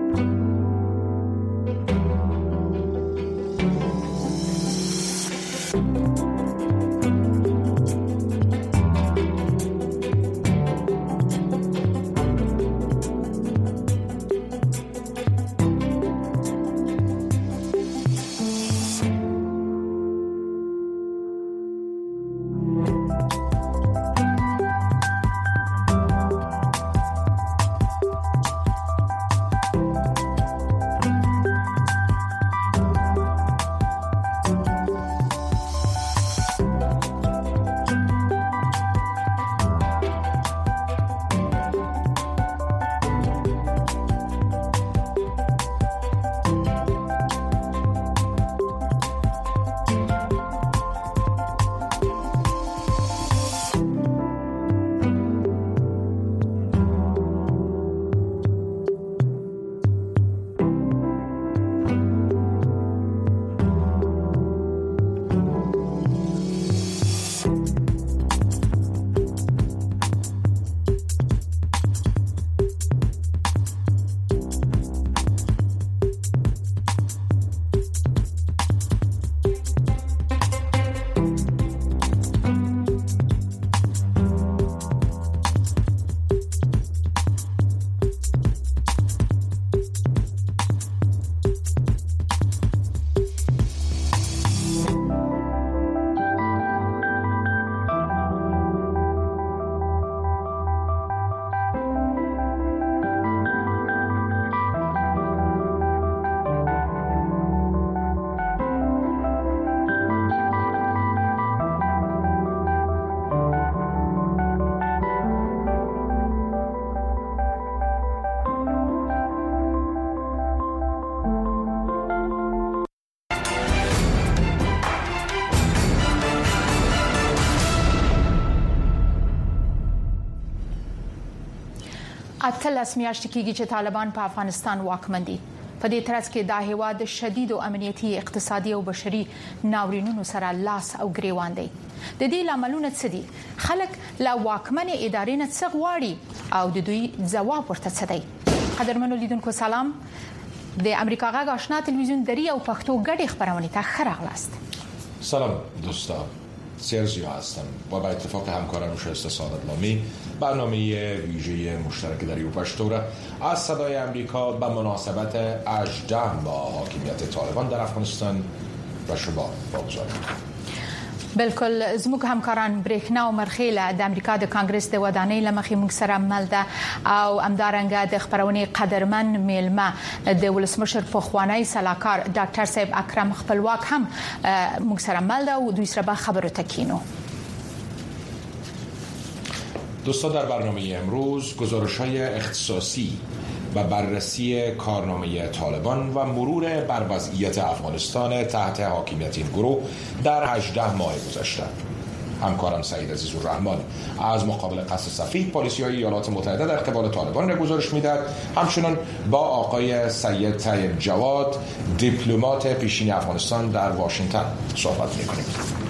اتلس میاشتې کېږي چې طالبان په افغانستان واکمن دي. په دې ترڅ کې دا هیواد شدید او امنیتي اقتصادي او بشري ناورینونو سره لاس او ګریوان دی. د دې لاملونه څه دي؟ خلک لا واکمن ادارې نه څه غواړي او د دوی ځواب ورته څه دی؟ قدرمنو لیدونکو سلام. د امریکا غږ آشنا تلویزیون دری او پښتو ګډې خبرونه ته ښه راغلاست. سلام دوستان، سرزیو هستم و با اتفاق همکارم شایسته سعادت لامی برنامه ویژه مشترک دری و پشتو را از صدای امریکا به مناسبت 18 ماه حاکمیت طالبان در افغانستان و شما واگذار می‌کنم. بالکل زموږ همکاران برېښنا او مرخیله د امریکا د کانګرس د ودانۍ لمخې موږ سره مل ده او همدارنګه د خبرونې قدرمن میلمه د ولسمشر پخوانی سلاکار ډاکټر صاحب اکرم خپلواک هم موږ سره مل ده او دوی سره به خبرو تکینو. دوستان، در برنامه امروز گزارش‌های اختصاصی و بررسی کارنامه طالبان و مرور بر وضعیت افغانستان تحت حاکمیت این گروه در 18 ماه گذشته. همکارم سعید عزیزالرحمن از مقابل قصر سفید پلیسی‌های ایالات متحده در قبال طالبان را گزارش می‌دهد. همچنین با آقای سید طیب جواد دیپلمات پیشین افغانستان در واشنگتن صحبت می‌کنیم.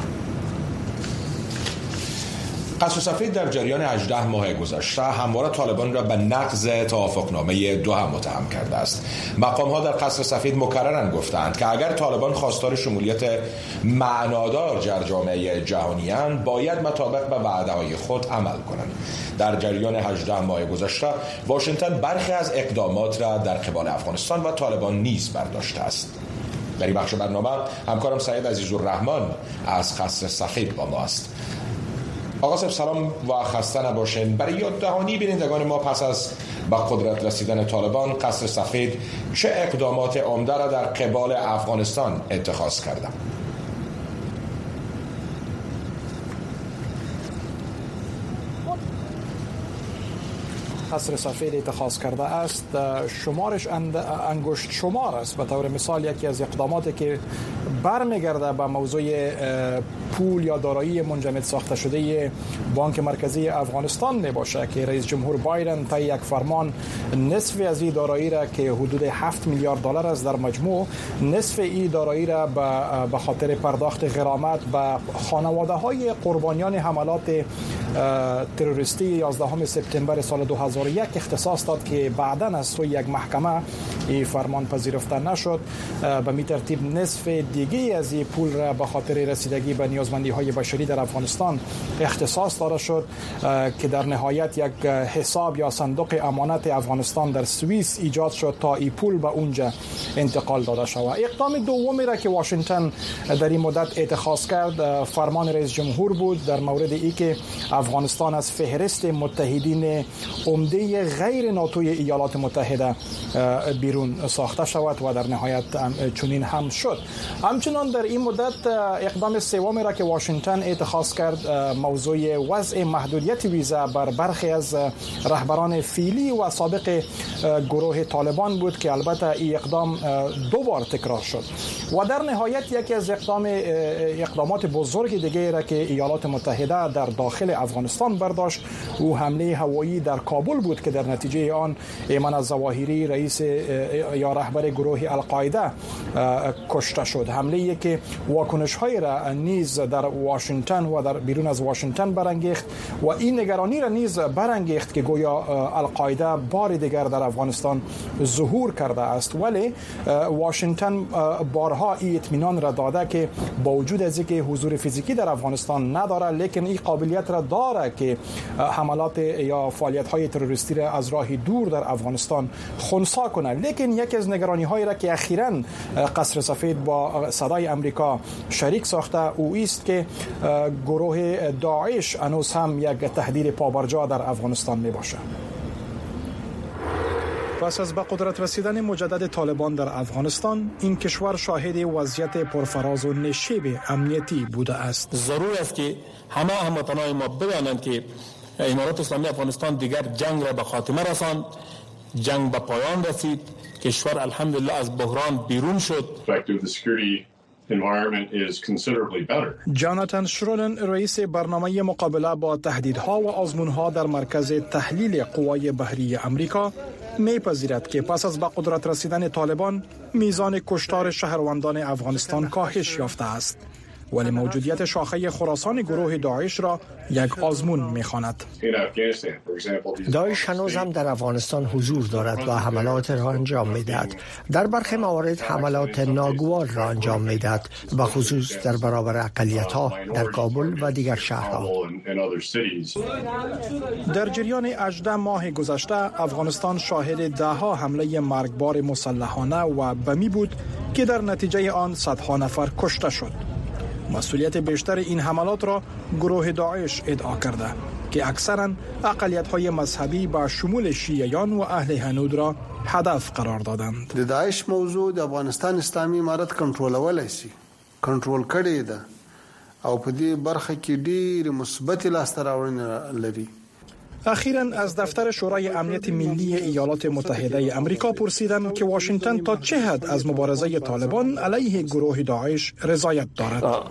قصر سفید در جریان 18 ماه گذشته همواره طالبان را به نقض توافقنامه دوحه متهم کرده است. مقام‌ها در قصر سفید مکرراً گفتند که اگر طالبان خواستار شمولیت معنادار در جامعه جهانی‌اند، باید مطابق به وعده‌های خود عمل کنند. در جریان 18 ماه گذشته واشنگتن برخی از اقدامات را در قبال افغانستان و طالبان نیز برداشته است. در این بخش برنامه همکارم سعید عزیزالرحمن از قصر سفید با ما است. آقا صاحب سلام و خسته نباشین. برای یاد دهانی بینندگان ما پس از به قدرت رسیدن طالبان، قصر سفید چه اقدامات عمده را در قبال افغانستان اتخاذ کرده؟ قصر سفید اتخاذ کرده است شمارش انگشت شمار است. به طور مثال یکی از اقداماتی که برمیگرده به موضوع پول یا دارایی منجمد ساخته شده بانک مرکزی افغانستان می باشه که رئیس جمهور بایدن طی یک فرمان نصف از این دارایی را که حدود 7 میلیارد دلار است در مجموع، نصف این دارایی را به خاطر پرداخت غرامت به خانواده های قربانیان حملات تروریستی 11 سپتامبر سال 2001 2001 اختصاص داد که بعداً از سوی یک محکمه این فرمان پذیرفته نشد. به می ترتیب نصف دیگه از این پول را به خاطر رسیدگی به نیازمندی های بشری در افغانستان اختصاص داده شد که در نهایت یک حساب یا صندوق امانت افغانستان در سوئیس ایجاد شد تا این پول به اونجا انتقال داده شود. اقدام دومی را که واشنگتن در این مدت اتخاذ کرد فرمان رئیس جمهور بود در مورد ای که افغانستان از فهرست متحدین عمده غیر ناتوی ایالات متحده بیرون ساخته شود و در نهایت چنین هم شد. همچنان در این مدت اقدام سومی را که واشنگتن اتخاذ کرد موضوع وضع محدودیت ویزا بر برخی از رهبران فعلی و سابق گروه طالبان بود که البته این اقدام دو بار تکرار شد و در نهایت یکی از اقدامات بزرگ دیگه را که ایالات متحده در داخل افغانستان برداشت او حمله هوایی در کابل بود که در نتیجه آن ایمن الظواهری رئیس یا رهبر گروه القاعده کشته شد. حمله‌ای که واکنش‌های را نیز در واشنگتن و در بیرون از واشنگتن برانگیخت و این نگرانی را نیز برانگیخت که گویا القاعده بار دیگر در افغانستان ظهور کرده است. ولی واشنگتن بارها این اطمینان را داده که با وجود از اینکه حضور فیزیکی در افغانستان نداره لیکن این قابلیت را داره که حملات یا فعالیت‌های تروریستی را از راه دور در افغانستان خنثی کنه. لیکن یکی از نگرانی‌هایی را که اخیراً قصر سفید با صدای امریکا شریک ساخته او است که گروه داعش هنوز هم یک تهدید پابرجا در افغانستان می باشه. پس از به قدرت رسیدن مجدد طالبان در افغانستان این کشور شاهد وضعیت پرفراز و نشیب امنیتی بوده است. ضرور است که همه هموطنان ما بدانند که امارات اسلامی افغانستان دیگر جنگ را به خاتمه رساند، جنگ به پایان رسید، کشور الحمدلله از بحران بیرون شد. جاناتان شرودن رئیس برنامه مقابله با تهدیدها و آزمونها در مرکز تحلیل قوای بحری امریکا میپذیرد که پس از به قدرت رسیدن طالبان میزان کشتار شهروندان افغانستان کاهش یافته است، ولی موجودیت شاخه خراسان گروه داعش را یک آزمون می‌خواند. داعش هنوز هم در افغانستان حضور دارد و حملات را انجام می‌دهد. در برخی موارد حملات ناگوار را انجام می‌دهد، به خصوص در برابر اقلیت‌ها در کابل و دیگر شهرها. در جریان 18 ماه گذشته افغانستان شاهد ده‌ها حمله مرگبار مسلحانه و بمی بود که در نتیجه آن صدها نفر کشته شد. مسئولیت بیشتر این حملات را گروه داعش ادعا کرده که اکثراً اقلیت‌های مذهبی با شمول شیعیان و اهل هنود را هدف قرار دادند. د داعش موضوع د افغانستان اسلامي امارت کنټرولولای شي، کنټرول کړي ده او په دې برخه کې ډېر مثبت لاسته راوړنې لري. اخیراً از دفتر شورای امنیت ملی ایالات متحده امریکا پرسیدم که واشنگتن تا چه حد از مبارزه طالبان علیه گروه داعش رضایت دارد.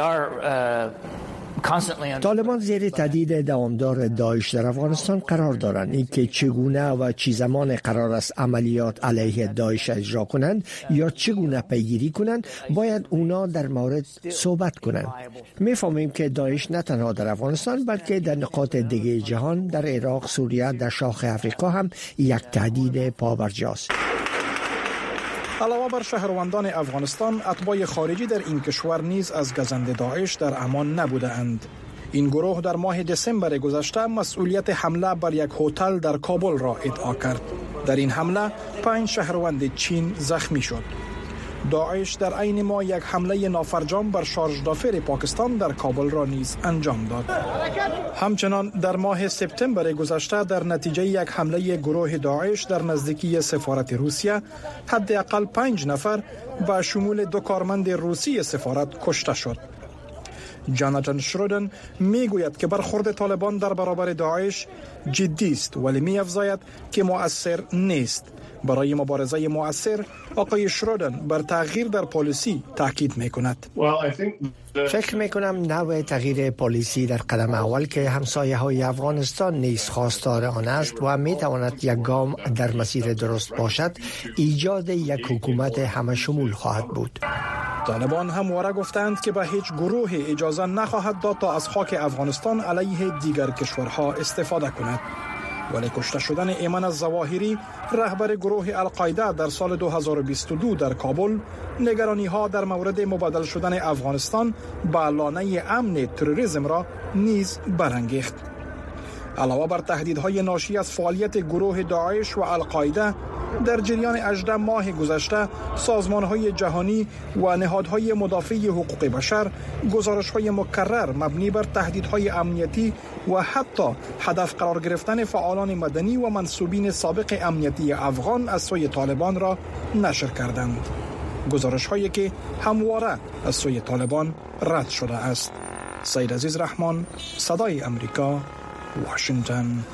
طالبان زیر تهدید دوامدار داعش در افغانستان قرار دارند. اینکه چگونه و چه زمان قرار است عملیات علیه داعش اجرا کنند یا چگونه پیگیری کنند باید اونا در مورد صحبت کنند. میفهمیم که داعش نه تنها در افغانستان بلکه در نقاط دیگه جهان، در عراق، سوریه، در شاخ افریقا هم یک تهدید پابرجاست. علاوه بر شهروندان افغانستان، اتباع خارجی در این کشور نیز از گزند داعش در امان نبوده اند. این گروه در ماه دسامبر گذشته مسئولیت حمله بر یک هتل در کابل را ادعا کرد. در این حمله 5 شهروند چین زخمی شد. داعش در عین ماه یک حمله نافرجام بر شارژ دافر پاکستان در کابل را نیز انجام داد. همچنان در ماه سپتامبر گذشته در نتیجه یک حمله گروه داعش در نزدیکی سفارت روسیه حداقل 5 نفر به شمول 2 کارمند روسی سفارت کشته شد. جاناتان شرودن میگوید که برخورد طالبان در برابر داعش جدی است ولی می‌افزاید که مؤثر نیست. برای مبارزه مؤثر آقای شرودن بر تغییر در پالیسی تاکید می‌کند. فکر می‌کنم نوع تغییر پالیسی در قدم اول که همسایه‌های افغانستان نیز خواستار آن است و می‌تواند یک گام در مسیر درست باشد، ایجاد یک حکومت همه شمول خواهد بود. طالبان همواره گفتند که به هیچ گروه اجازه نخواهد داد تا از خاک افغانستان علیه دیگر کشورها استفاده کند. ولی کشته شدن ایمن الظواهری رهبر گروه القاعده در سال 2022 در کابل نگرانی ها در مورد مبادل شدن افغانستان به لانه امن تروریسم را نیز برانگیخت. علاوه بر تهدیدهای ناشی از فعالیت گروه داعش و القاعده، در جریان 18 ماه گذشته سازمان‌های جهانی و نهادهای مدافع حقوق بشر گزارش‌های مکرر مبنی بر تهدیدهای امنیتی و حتی هدف قرار گرفتن فعالان مدنی و منسوبین سابق امنیتی افغان از سوی طالبان را نشر کردند. گزارش‌هایی که همواره از سوی طالبان رد شده است. سید عزیز رحمان، صدای امریکا، واشنگتن.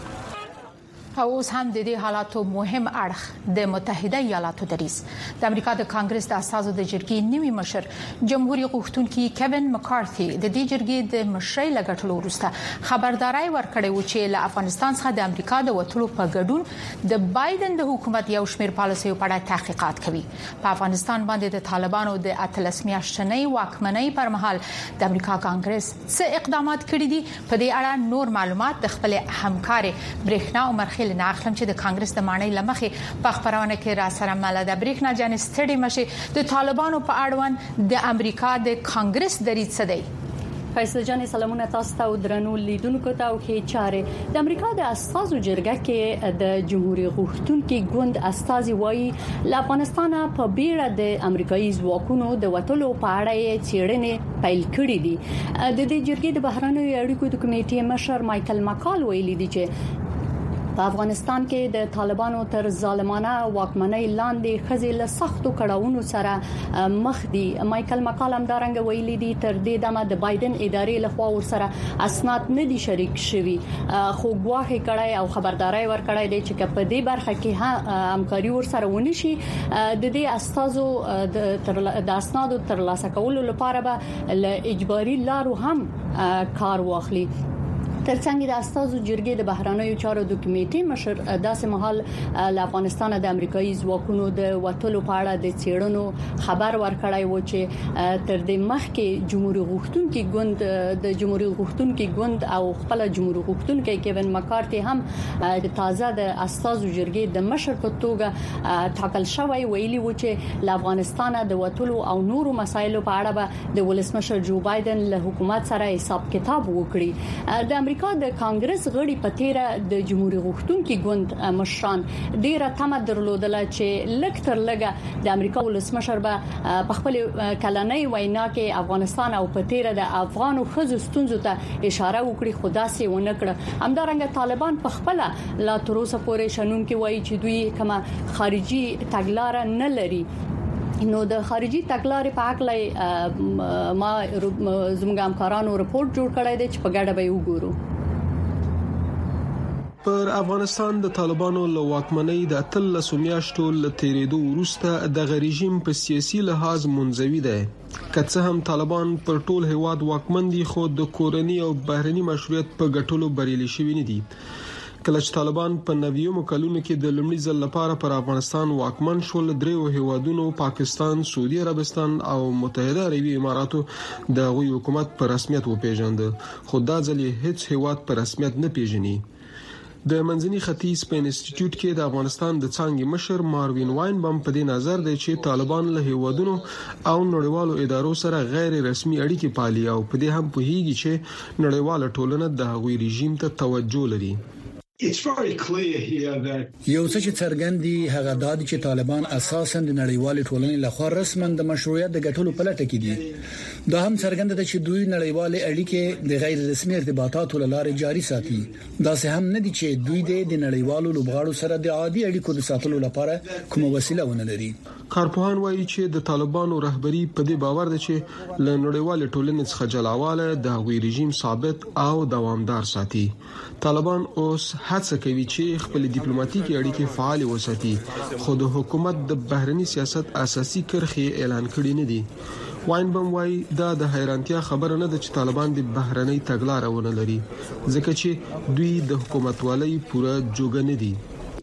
اوس هم د دې حالاتو مهم اړخ د متحده ایالاتو دریځ د امریکا د کانګرس د اساسو د جرګې نوي مشر جمهوریت غوښتونکي کوین مکارتي د دې جرګې د مشرۍ لګټلو وروسته خبرداري ورکړې و چې له افغانستان څخه د امریکا د وټلو په ګډون د بایدن د حکومت یو شمېر پالیسیو په اړه تحقیقات کوي. په افغانستان باندې د طالبانو د 18 میاشتنۍ واکمنۍ پر مهال د امریکا کانګرس څه اقدامات کړي دي؟ په دې اړه نور معلومات د خپل همکار برېښنا عمر نه اخلم چې د کانګرس د مانۍ لمخې په خبرونه کې را سره مله د برېښنا جان ستړي مشه د طالبانو په اړوند د امریکا د کانګرس دریځ څه دی؟ فیصل جان سلامونه تاسو ته درنو لیدونکو ته او کې چاره د امریکا د اساسو جرګه کې د جمهوریت غوښتونکي ګوند استازي وایي له افغانستان په بیړه د امریکایي ځواکونو د وټلو په اړه څېړنې پیل کړې دي. د دې جرګې د بهرنیو اړیکو د کمیټې مشر مایکل مکال ویلي دی چې په افغانستان کې د طالبانو تر ظالمانه واکمنۍ لاندې خزي له سختو کړهونو سره مخ دي. مایکل مکال هم دا رنګ ویلي دي تر دې دمه د بایدن ادارې لخوا ورسره اسناد نه دي شریک شوي، خو ګواښ کړای او خبرداري ورکړای دی چې په دې برخه کې همکاري ورسره ونشي د دې استازو د اسنادو ترلاسه کولو لپاره به له اجباري لارو هم کار واخلي. ترڅنګ د استازو جرګې د بهرنیو چارو د کمیټې مشر داسې مهال له افغانستان د امریکایي ځواکونو د وټلو په اړه د څېړنو خبر ورکړای و چې تر دې مخکې جمهوریت غوښتونکي ګوند او خپل جمهوریت غوښتونکي کوین مکارتي هم د تازه د استازو جرګې د مشر په توګه ټاکل شوی ویلي و چې له افغانستان د وټلو او نورو مسایلو په اړه به د ولسمشر جو بایدن له حکومت سره حساب کتاب وکړي. د امریکا د کانګرس غړي په تیره د جمهوریت غوښتونکي ګوند مشران ډیره تمه درلودله چې لږ تر لږه د امریکا ولسمشر به په خپل کلنۍ وینا کې افغانستان او په تیره د افغانو خزو ستونزو ته اشاره وکړي، خو داسې ونه کړه. همدارنګه طالبان په خپل لا تر اوسه پورې شنون کې وایي چې دوی کومه خارجي تګلارې نه لري. نو د خارجي تګلارې په اړه ما زموږ همکارانو رپورت جوړ کړی دی چې په ګډه به وګورو. پر افغانستان د طالبانو له واکمنۍ د 13 میاشتو له تیریدو وروسته د رژیم په سیاسي لحاظ منزوي دی. که څه هم طالبان پر ټول هیواد واکمن دي، خو د کورنۍ او بهرني مشروعیت په ګټلو بریالي شوي نه دي. کله چې طالبان په 90 کلونو کې د لومړي ځل لپاره پر افغانستان واکمن شول، دریو هیوادونو پاکستان، سعودي عربستان او متحده عربي اماراتو د غوي حکومت په رسمیت وپیژند، خو دا ځل هیڅ هیواد په رسمیت نه پیژني. د منځني ختیځ په انسټیټیوټ کې د افغانستان د څانګې مشر ماروین واین بم په دې نظر دی چې طالبان له هیوادونو او نړیوالو ادارو سره غیر رسمي اړیکې پالي او په دې هم پوهیږي چې نړیواله ټولنه د غوي رژیم ته توجه لري. یو څه چې څرګندي هغه د چې طالبان اساسا د نړیوال ټولنې لخوا رسماً د مشروعیت د ګټلو په لټه کې دي. دا هم څرګنده ده چې دوی نړیوال اړیکې د غیر رسمي ارتباطاتو لاره جاري ساتي. دا څه هم نه دي چې دوی د نړیوالو لوبغاړو سره د عادي اړیکو د ساتلو لپاره کومه وسیله ونه لري. کارپوهان وایي چې د طالبانو رهبری په دې باور ده چې له نړیوال ټولنې څخه جلاواله د غوي رژیم ثابت او دوامدار ساتي. طالبان اوس هڅه کوي چې خپل ډیپلوماټیکي اړیکې فعال وساتي، خو د حکومت د بهرني سیاست اساسي کرښې اعلان کړي نه دي. واین بم وايي دا د حیرانتیا خبره نه ده چې طالبان د بهرنۍ تګلارې ونه لري، ځکه چې دوی د حکومت والي پوره جوګه نه دي.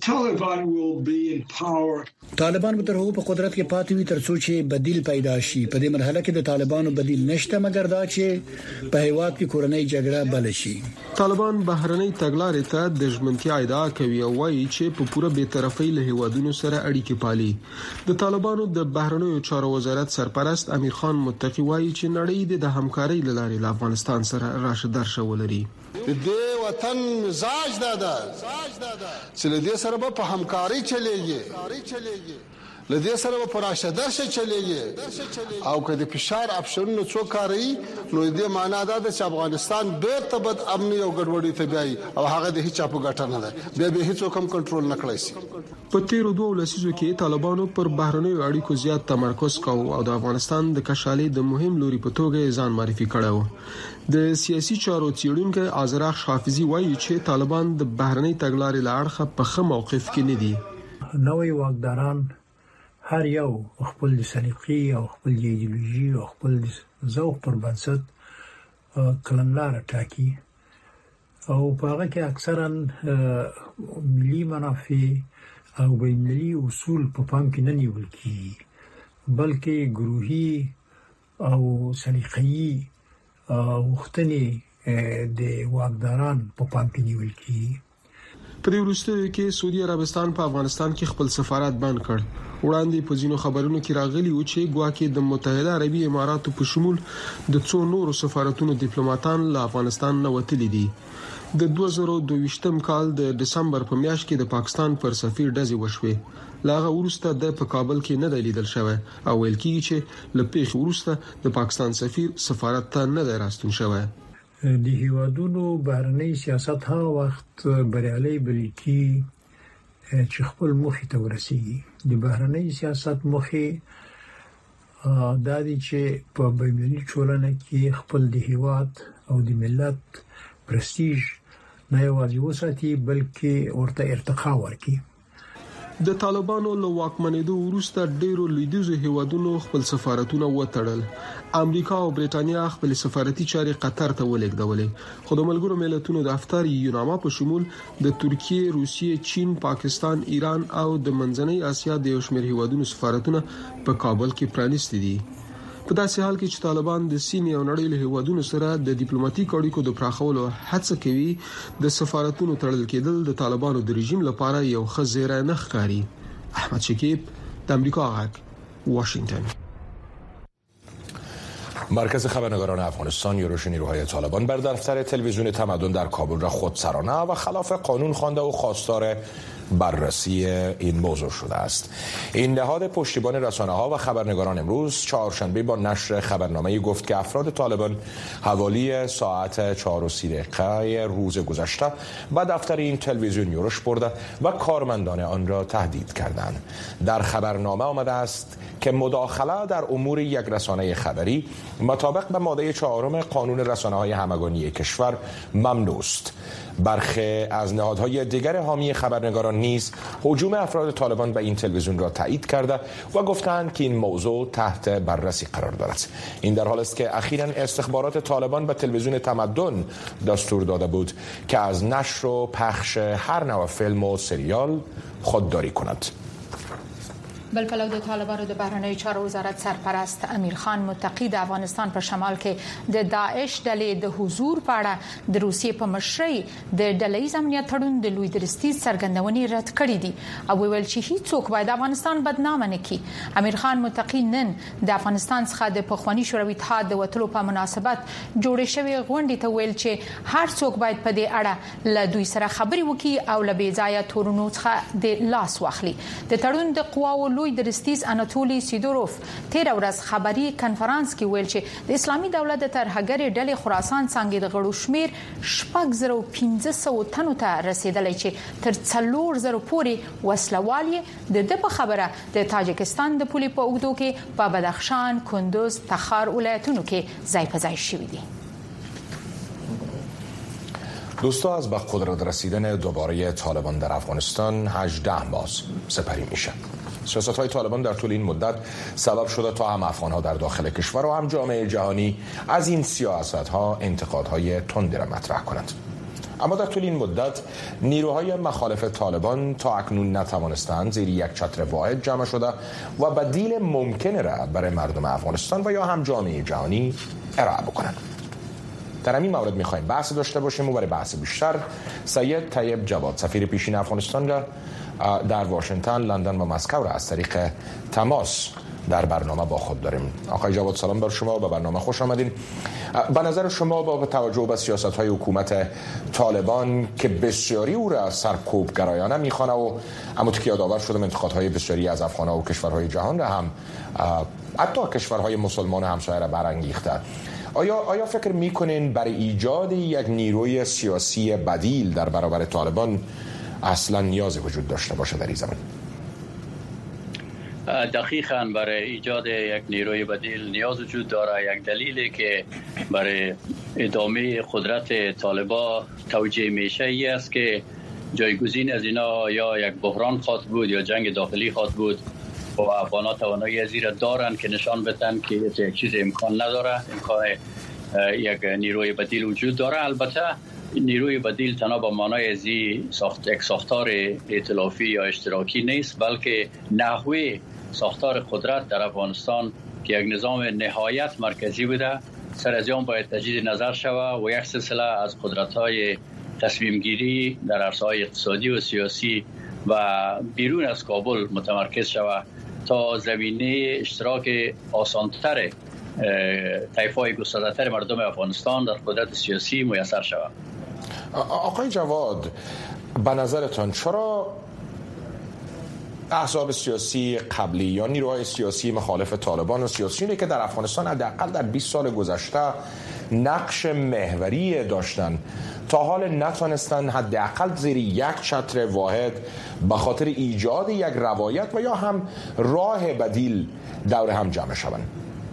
طالبان به تر هغه په قدرت کې پاتې وي تر څو چې بدیل پیدا شي. په دې مرحله کې د طالبانو بدیل نشته مګر دا چې په هیواد کې کورنۍ جګړه بل شي. طالبان بهرنۍ تګلارې ته د ژمنتیا ادعا کوي او وایي چې په پوره بی‌طرفۍ له هیوادونو سره اړیکې پالي. د طالبانو د بهرنیو چارو وزارت سرپرست امیر خان متقی وایي چې نړۍ د همکارۍ لارې له افغانستان سره راشه درشه ولري. د وطن مزاج دا چې له دې سره په همکاري چلےږي، له دې سره په راشه درشه چلےږي او که د فشار اپشنونو څو کاری نو دې معنا دا ده چې افغانستان بیرته بد امني او ګډوډي ته بیاي او هغه د هیڅ په ګټه نه ده، به هیڅ کوم کنټرول نه کړی شي. په تیرو 2 لسیزو کې طالبانو پر بهرنیو اړیکو زیات تمرکز کاوه او د افغانستان د کشالې د مهم لوري په توګه ځان معرفي کړو. د سیاسي چارو څیړونکو ازراخ حافظي وایي چې طالبان د بهرنۍ تګلارې له اړخه په ښه موقف کې نه دي. نوې واکداران هر یو خپل سلیقې او خپل ایدئولوژي او خپل ذوق پر بنسټ کلنلار ټاکي او په هغه کې اکثرا ملي منافع او بین‌المللي اصول په پام کې نه نیول کیږي بلکې ګروهي او سلیقې وختنی د واکداران په پام کې نیول کیږي. په دې وروستیو کې سعودي عربستان په افغانستان کې خپل سفارت بند کړ. وړاندې په ځینو خبرونو کې راغلي و چې ګواکې د متحده عربي اماراتو په شمول د څو نورو سفارتونو ډیپلوماټان له افغانستان نه وتلي دي. د 2022م کال د دسمبر په میاشت کې د پاکستان پر سفیر ډزې وشوې. لاغه ورسته د په کابل کې نه دی لیدل شوی او ویل کیږي چې له پیښې ورسته د پاکستان سفیر سفارت ته نه دی راستون شوی. د هیوادونو بهرنی سیاست ها وخت بریالي بلکی چې خپل مخې ته ورسیږي. د بهرنی سیاست مخې دا دي چې په بین‌المللي ټولنه کې خپل د هیواد او د ملت پرستیژ نه یوازې وساتي بلکې ورته ارتقا ورکړي. د طالبانو له واکمنېدو وروسته ډېرو لیدوزو هیوادونو خپل سفارتونه وتړل. امریکا او برېټانیا خپل سفارتي چارې قطر ته ولېږدولې، خو د ملګرو ملتونو دفتر یوناما په شمول د ترکیه، روسیې، چین، پاکستان، ایران او د منځنۍ اسیا د یو شمېر هیوادونو سفارتونه په کابل کې پرانیستي دي. په داسې حال کې چې طالبان د سیمې او نړۍ له هیوادونو سره د ډیپلوماټیک اړیکو د پراخولو هڅه کوي، د سفارتونو تړل کېدل د طالبانو د رژیم لپاره یو ښه زیری نه ښکاري. احمد شکیب، د امریکا غږ، واشنگتن. مرکز خبرنگاران افغانستان یورش نیروهای طالبان بر دفتر تلویزیون تمدن در کابل را خودسرانه و خلاف قانون خوانده و خواستار بررسی این موضوع شده است. این نهاد پشتیبان رسانه‌ها و خبرنگاران امروز چهارشنبه با نشر خبرنامه‌ای گفت که افراد طالبان حوالی ساعت 4:30 روز گذشته به دفتر این تلویزیون یورش برده و کارمندان آن را تهدید کردند. در خبرنامه آمده است که مداخله در امور یک رسانه خبری مطابق به ماده 4 قانون رسانه‌های همگانی کشور ممنوع است. برخی از نهادهای دیگر حامی خبرنگاران نیز هجوم افراد طالبان به این تلویزیون را تایید کرده و گفتند که این موضوع تحت بررسی قرار دارد. این در حالی است که اخیراً استخبارات طالبان به تلویزیون تمدن دستور داده بود که از نشر و پخش هر نوع فیلم و سریال خودداری کند. بل پلو د طالبانو د بهرنیو چارو وزارت سرپرست امیر خان متقی د افغانستان په شمال کې د داعش ډلې د حضور په اړه د روسیې په مشرۍ د ډله‌ایز امنیت تړون د لوی درستیز څرګندونې رد کړې دي او ویل چې هیڅوک باید افغانستان بدنامه نه کړي. امیر خان متقی نن د افغانستان څخه د پخوانی شوروي اتحاد د وټلو په مناسبت جوړې شوې غونډې ته ویل چې هر څوک باید په دې اړه له دوی سره خبرې وکړي او له بې ځایه تورونو څخه د لاس واخلي. د تړون د قواو لوی درستیز اناتولی سیدوروف تیر ورځ خبري کنفرانس کې ویل چې د اسلامي دولت د ترهګرې ډلې خراسان څنګه د غړو شمیر 1500 تنو ته رسیدلی چې تر 4000 پورې وسلوالي د په خبره د تاجکستان د پولې په اوږدو کې په بدخشان، کندوز، تخار ولایتونو کې ځای په ځای شوي دي. دوستا از به قدرت رسیدن دوباره طالبان در افغانستان 18 ماه سپری میشه. سیاست‌های طالبان در طول این مدت سبب شده تا هم افغان‌ها در داخل کشور و هم جامعه جهانی از این سیاست‌ها انتقادهای تندی را مطرح کنند. اما در طول این مدت نیروهای مخالف طالبان تا اکنون نتوانستند زیر یک چتر واحد جمع شده و بدیل ممکن را برای مردم افغانستان و یا هم جامعه جهانی ارائه بکنند. در این مورد می‌خوایم بحث داشته باشیم و برای بحث بیشتر سید طیب جواد سفیر پیشین افغانستان را در واشنگتن، لندن و مسکو را از طریق تماس در برنامه با خود داریم. آقای جواد سلام بر شما و به برنامه خوش آمدین. به نظر شما با توجه به سیاست‌های حکومت طالبان که بسیاری او را سرکوبگرایانه می‌خوانه و همونطور که یادآور شدم انتقادهای بسیاری از افغان‌ها و کشورهای جهان را هم حتی کشورهای مسلمان همسایه را برانگیخته، آیا فکر می‌کنین برای ایجاد یک نیروی سیاسی بدیل در برابر طالبان اصلا نیازی وجود داشته باشه در این زمین؟ دقیقاً برای ایجاد یک نیروی بدیل نیاز وجود داره. یک دلیلی که برای ادامه قدرت طالبان توجیه میشه ای است که جایگزین از اینا یا یک بحران خواهد بود یا جنگ داخلی خواهد بود و افغان‌ها توانایی از این دارن که نشان بدن که یک چیز امکان نداره. امکان یک نیروی بدیل وجود داره. البته نیروی بدیل تنها به معنای از یک ساختار ائتلافی یا اشتراکی نیست، بلکه نحوه ساختار قدرت در افغانستان که یک نظام نهایت مرکزی بوده سر از آن باید تجدید نظر شود و یک سلسله از قدرت‌های تصمیم گیری در عرصه‌های اقتصادی و سیاسی و بیرون از کابل متمرکز شود تا زمینه اشتراک آسان‌تر طایفه‌های گسترده‌تر مردم افغانستان در قدرت سیاسی میسر شود. آقای جواد، به نظرتان چرا احزاب سیاسی قبلی یا نیروهای سیاسی مخالف طالبان و سیاسیونی که در افغانستان حداقل در 20 سال گذشته نقش محوری داشتن تا حال نتونستن حداقل زیر یک چتر واحد به خاطر ایجاد یک روایت و یا هم راه بدیل دور هم جمع شوند؟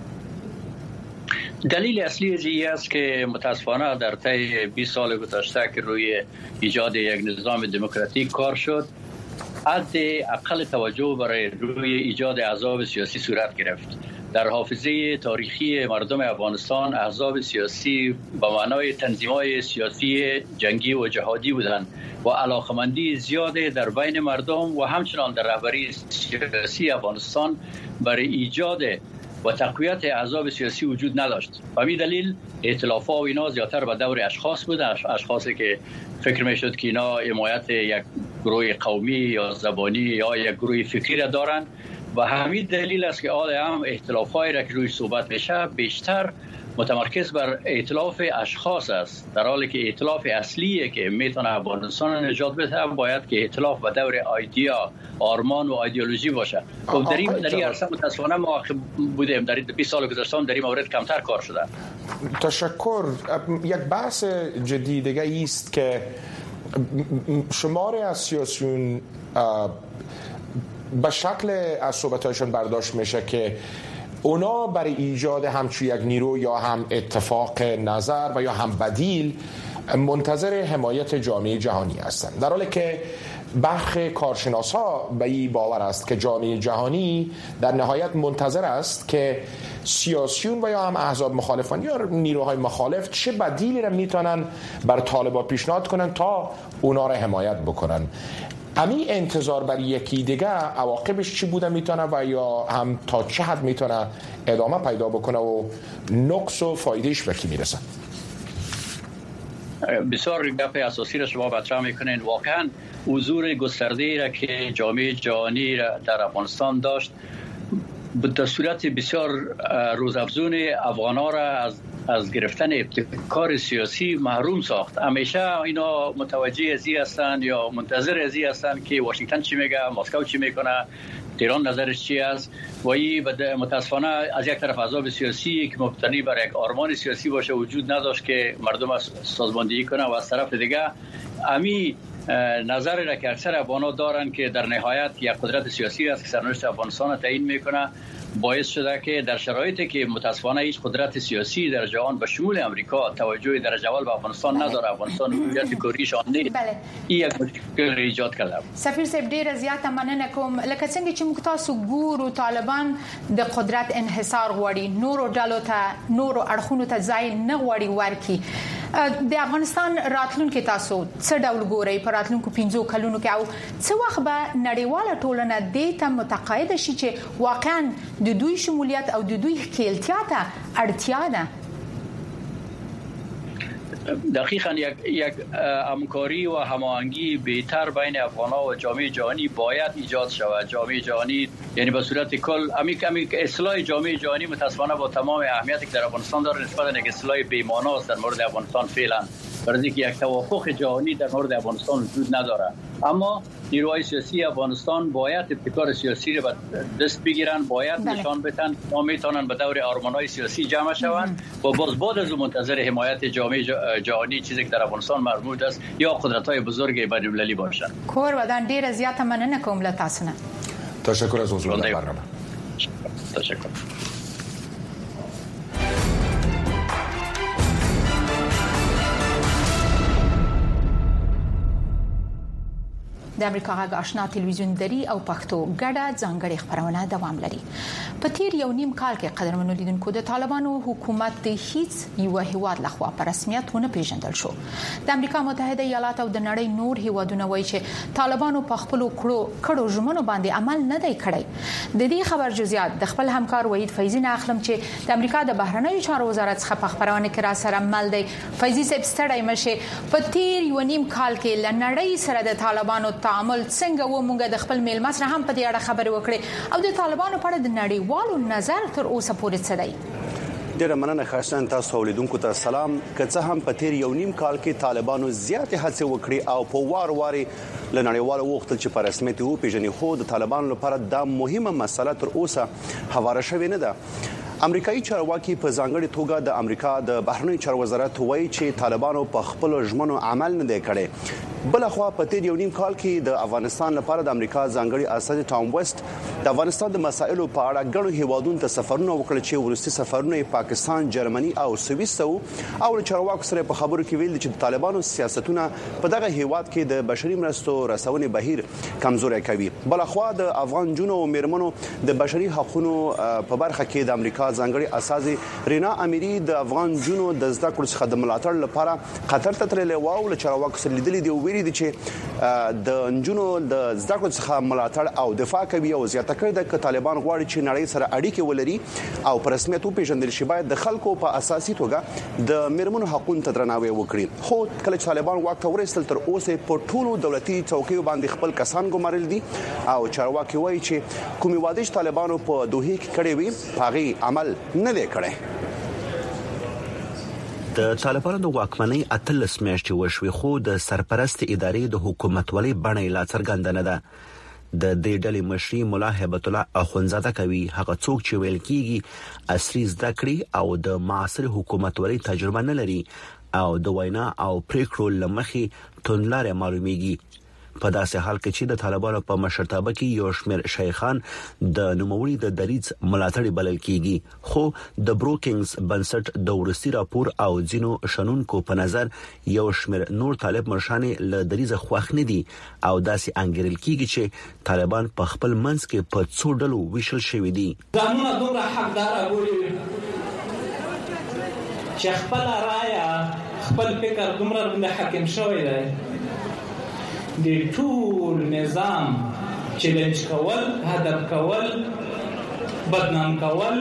دلیل اصلی از این است که متاسفانه در طی 20 سال گذشته که روی ایجاد یک نظام دموکراتیک کار شد، حد اقل توجه برای روی ایجاد احزاب سیاسی صورت گرفت. در حافظه تاریخی مردم افغانستان احزاب سیاسی به معنای تنظیم‌های سیاسی جنگی و جهادی بودند و علاقمندی زیاده در بین مردم و همچنان در رهبری سیاسی افغانستان برای ایجاد و تقویت احزاب سیاسی وجود نداشت. و همین دلیل ائتلاف‌ها و اینا زیادتر به دور اشخاص بودن، اشخاصی که فکر می‌شد که اینا حمایت یک گروه قومی یا زبانی یا یک گروه فکری را دارند و همین دلیل است که آل هم ائتلاف‌هایی را که روی صحبت میشه بیشتر متمرکز بر ائتلاف اشخاص است، در حالی که ائتلاف اصلیه که میتونه افغانستان نجات بده باید که ائتلاف به دور ایدئا، آرمان و ایدئولوژی باشه. خب در این عرصه متاسفانه ما بودیم در 20 سال گذشته در این مورد کمتر کار شده. تشکر. یک بحث جدی دیگه است که شماری از سیاسیون به شکل از صحبت‌هایشان برداشت میشه که اونا برای ایجاد همچون یک نیرو یا هم اتفاق نظر و یا هم بدیل منتظر حمایت جامعه جهانی هستند، در حالی که برخی کارشناسا به این باور است که جامعه جهانی در نهایت منتظر است که سیاسیون و یا هم احزاب مخالفان یا نیروهای مخالف چه بدیلی را میتونن بر طالبان پیشنهاد کنن تا اونا را حمایت بکنن. امی انتظار برای یکی دیگه عواقبش چی بوده میتونه و یا هم تا چه حد میتونه ادامه پیدا بکنه و نقص و فایدهش به کی میرسه؟ بسیار گپ اساسی را شما مطرح میکنین. واقعا حضور گسترده‌ای را که جامعه جهانی در افغانستان داشت به صورت بسیار روزافزون افغان‌ها را از گرفتن ابتکار سیاسی محروم ساخت. همیشه اینا متوجه ازی هستند یا منتظر ازی هستند که واشنگتن چی میگه، مسکو چی میکنه، تهران نظرش چی است و این متاسفانه از یک طرف احزاب سیاسی که مبتنی بر یک آرمان سیاسی باشه وجود نداشت که مردم سازماندهی کنه و از طرف دیگه امی نظری را که اکثر افغان‌ها دارن که در نهایت یک قدرت سیاسی است که سرنوشت افغانستان تعیین میکنه باعث شده که در شرایطی که متاسفانه هیچ قدرت سیاسی در جهان به شمول امریکا توجه درجه اول به افغانستان نداره، افغانستان هویت کردیش آن نیست. بله. این یک مشکل ایجاد کرده. سفیر صاحب ډیر زیاته مننه کوم. لکه څنګه چې موږ تاسو ګورو طالبان د قدرت انحصار غواړي، نورو ډلو ته نورو اړخونو ته ځای نه غواړي ورکي. د افغانستان راتلونکو تاسو څه ډول ګورئ په راتلونکو 15 کلونو کې او څه وخت به نړیواله ټولنه د ته متقاعد شي چې واقعا د دوی شمولیت او د دوی ښکیلتیا ته اړتیا ده؟ دقیقاً یک همکاری و هماهنگی بهتر بین افغان‌ها و جامعه جهانی باید ایجاد شود. جامعه جهانی یعنی به صورت کل امیک اصلاح جامعه جهانی متاسفانه با تمام اهمیتی که در افغانستان داره نسبت به یک اصلاح بی‌معنی است در مورد افغانستان فعلا، برای اینکه یک توافق جهانی در مورد افغانستان وجود نداره. اما نیروهای سیاسی افغانستان باید ابتکار سیاسی را دست بگیرن، باید نشان بدن ما میتونن به دور آرمان‌های سیاسی جمع شوند و باز بعد از منتظر حمایت جامعه جهانی چیزی که در افغانستان مرمود است یا قدرت‌های بزرگ بین‌المللی باشند. کور ودان ډیره زیاته مننه کوم له تاسو نه. تشکر از حضور در برنامه. تشکر. د امریکا غږ آشنا تلویزیون دری او پښتو ګډه ځانګړې خبرونه دوام لري. په تیر یو نیم کال کې قدرمنو لیدونکو د طالبانو حکومت د هیڅ یو هیواد لخوا په رسمیت ونه پیژندل شو. د امریکا متحده ایالات او د نړۍ نور هیوادونه وایي چې طالبانو په خپل کړو ژمنو باندې عمل نه دی کړی. د دې خبر جزئیات د خپل همکار وحید فیضی نه اخلم چې د امریکا د بهرنیو چارو وزارت څخه په خبرونه کې را سره مل دی. فیضی صاحب ستړی مشه، په تیر یو نیم کال کې لنړۍ سره د طالبانو تعامل څنګه و؟ مونږ د خپل میل مسره هم په دې اړه خبرې وکړې او د طالبانو په اړه د نړیوالو نظر تر اوسه پورې څه دی؟ ډیره مننه خاصن تاسو اولیدونکو ته سلام. که څه هم په تیر یو نیم کال کې طالبانو زیات هڅه وکړي او په وار لنړیوالو وختل چې په رسمیت وو پیژنې، خو د طالبانو لپاره دا مهمه مسله تر اوسه هواره شوې نه ده. امریکایي چارواکي په ځانګړي توګه د امریکا د بهرنیو چارو وزارت وایي چې طالبانو په خپل ژمنو عمل نه دی کړی. بل خو په تیر یو نیم کال کې د افغانستان لپاره د امریکا ځانګړي استازي ټام ویسټ د افغانستان د مسایلو په اړه ګڼو هیوادونو ته سفرونه وکړل چې ورستي سفرونه پاکستان، جرمني او سویس او چارواکو سره په خبرو کې ویل چې طالبانو سیاستونه په دغه هیواد کې د بشري مرستو رسونې بهیر کمزوري کوي. بل خو د افغان جنو او میرمنو د بشري حقوقو په برخه کې د امریکا ځانګړي استازي رینا امیری د افغان جنو د زده کړو څخه د ملاتړ لپاره قطر ته تللې و او چارواکو سره لیدلې دی ویلي دي چې د جنو د زده کړو څخه ملاتړ او دفاع کوي او زیاته کړی د طالبان غواړي چې نړۍ سره اړیکې ولري او په رسمیت وپیژندل شي. باید د خلکو په اساسي توګه د میرمنو حقوقو ته درناوی وکړي. خو کله چې طالبان واک ته ورسېدل تر اوسه په ټولو دولتي چوکیو باندې خپل کسان ګمارل دي او چارواکي وایي چې کومي وعده طالبانو په دوحه کې کړې وي هغه عمل نه دی کړی. د طالبانو د واکمنۍ 18 میاشتې وشوي، خو د سرپرست ادارې د حکومتولۍ بڼه لا څرګنده نه ده. د دې ډلې مشري مولا هیبت الله اخونزاده کوي. هغه څوک چې ویل کیږي عصري زده کړې او د معاصر حکومتولۍ تجربه نه لري او د وینا او پریکړو لمخې توندلارې معلومیږي. په داسې حال کې چې د طالبانو په مشرتابه کې یو شمېر شیخان د نوموړي د دریځ ملاتړي بلل کیږي، خو د بروکینګز بنسټ د ورستي راپور او ځینو شنونکو په نظر یو شمېر نور طالب مرشان له دریځ خوښ نه دي او داسې انګیرل کیږي چې طالبان په خپل منځ کې په څو ډلو ویشل شوي دي. ځانونه دومره حقدار بولي چې خپل رائے خپل فکر دومره باندې حاکم شوی دی. د ټول نظام چیلنج کول، هدف کول، بدنام کول،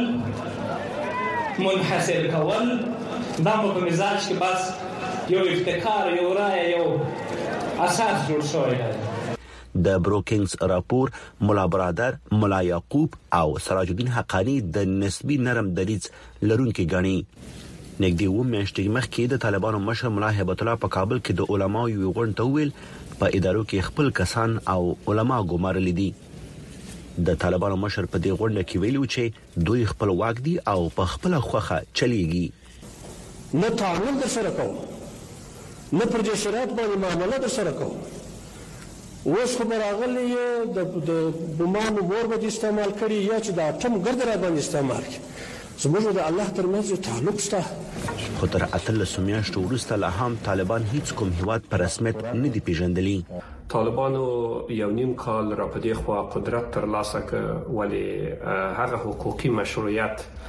منحصر کول، دا په مزاج کې بس یو ابتکار، یو رائے، یو اساس جوړ شوی دی. د بروکینګز راپور مولا برادر، مولا یعقوب او سراج الدین حقانی د نسبی نرم دریځ لرونکي غني. نږدې و میاشتې مخکې د طالبانو مشر مولا هیبت الله په کابل کې د علماو یو غونډه ویل په ادارو کې خپل کسان او علما ګمارل دي. د طالبانو مشر په دې غونډه کې ویلو چې دوی خپل واک دي او په خپل خوخه چلیږي. نه تعامل در سره کوم، نه پر دې شرایط باندې معامله در سره کوم. اوس خو راغلی د بمانو بور به استعمال کړي یا چې د اټم ګرد را باندې استعمال کړي. زموږ د الله ترمنځ تعلق شته. خو تر 18 میاشتو وروسته لا هم طالبان هیڅ کوم هیواد په رسمیت نه دی پیژندلی. طالبانو یو نیم کال را په دې خوا قدرت ترلاسه کړ، ولی هغه حقوقي مشروعیت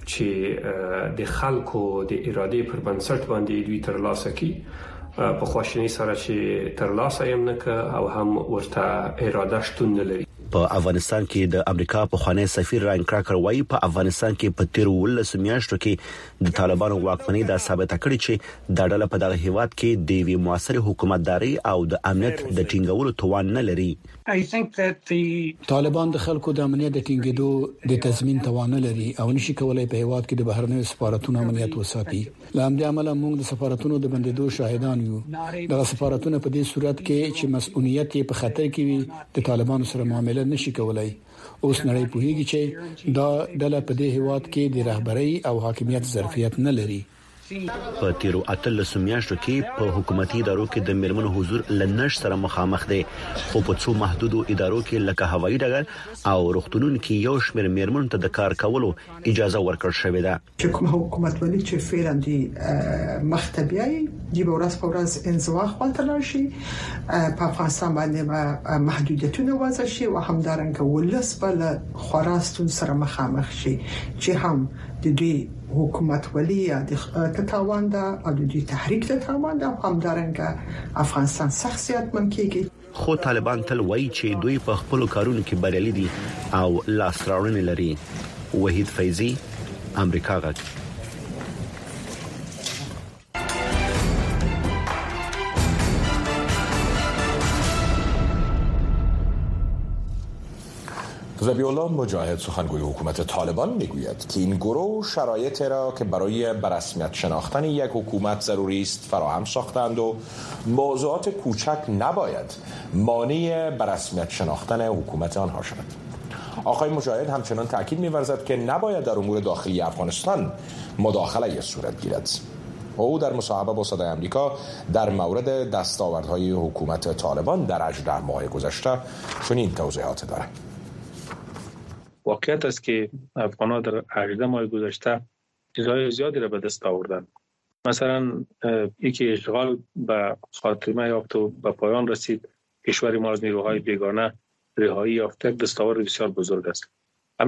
چې د خلکو د ارادې پر بنسټ باندې دوی ترلاسه کی په خواشینی سره چې ترلاسه یې نه ک او هم ورته اراده شتون نه لري. په افغانستان کې د امریکا په خوانی سفیر راین کراکر وايي په افغانستان کې په تیر 19 میاشتو کې د طالبانو واکمنۍ دا ثابت کړي چې د ډله په دغه هیواد کې د وی موثر حکومتداري او د امنیت د ټینګولو توان نه لري. طالبان د خلکو د امنیت د ټینګېدو د تضمین توان نه لري او نشي کولای په هیواد کې د بهرنیو سفارتونو امنیت وساتي. لامل عمله موږ د سفارتونو د بندیدو شاهدان یو. د سفارتونو په دې صورت کې چې مسؤلیت په خطر کې وي د طالبانو سره معامله نشي کولای. اوس نړۍ په هیڅ کې دا ډله په دې هیواد کې د رهبرۍ او حاکمیت ظرفیت نه لري. په تیرو 18 میاشتو کې په حکومتي ادارو کې د میرمنو حضور لنډ سره مخامخ دي خو په څو محدودو ادارو کې لکه هوایي ډګر او روغتونونو کې یو شمېر میرمنو ته د کار کولو اجازه ورکړل شوې ده. چې کوم حکومت ولې چې فعلا دي مختبیای دی ورځ په ورځ انزوا خپل لاشي په افغانستان باندې محدودیتونه وضع شي او همدارنګه ولس بل خراستون سره مخامخ شي چې هم د دې حکومت ولی د تاوان ده او د دې تحریک د تاوان ده همدارنګه افغانستان شخصیت من کېږي. خو طالبان تل وایي چې دوی په خپل کارونو کې بریالي دي او لاس راوړنې لري. وحید فیضی، امریکا غږ. ذبیح‌الله مجاهد سخنگوی حکومت طالبان میگوید که این گروه شرایط را که برای برسمیت شناختن یک حکومت ضروری است فراهم ساختند و موضوعات کوچک نباید مانع برسمیت شناختن حکومت آنها شود. آقای مجاهد همچنان تاکید می‌ورزد که نباید در امور داخلی افغانستان مداخله صورت گیرد. او در مصاحبه با صدای آمریکا در مورد دستاوردهای حکومت طالبان در 18 ماه گذشته چنین توضیحات دارد. واقعیت است که افغان‌ها در 18 ماه گذشته چیزهای زیادی را به دست آوردند. مثلا یکی اشغال به خاتمه یافت و به پایان رسید. کشور ما از نیروهای بیگانه رهایی یافت. یک دستاورد بسیار بزرگ است.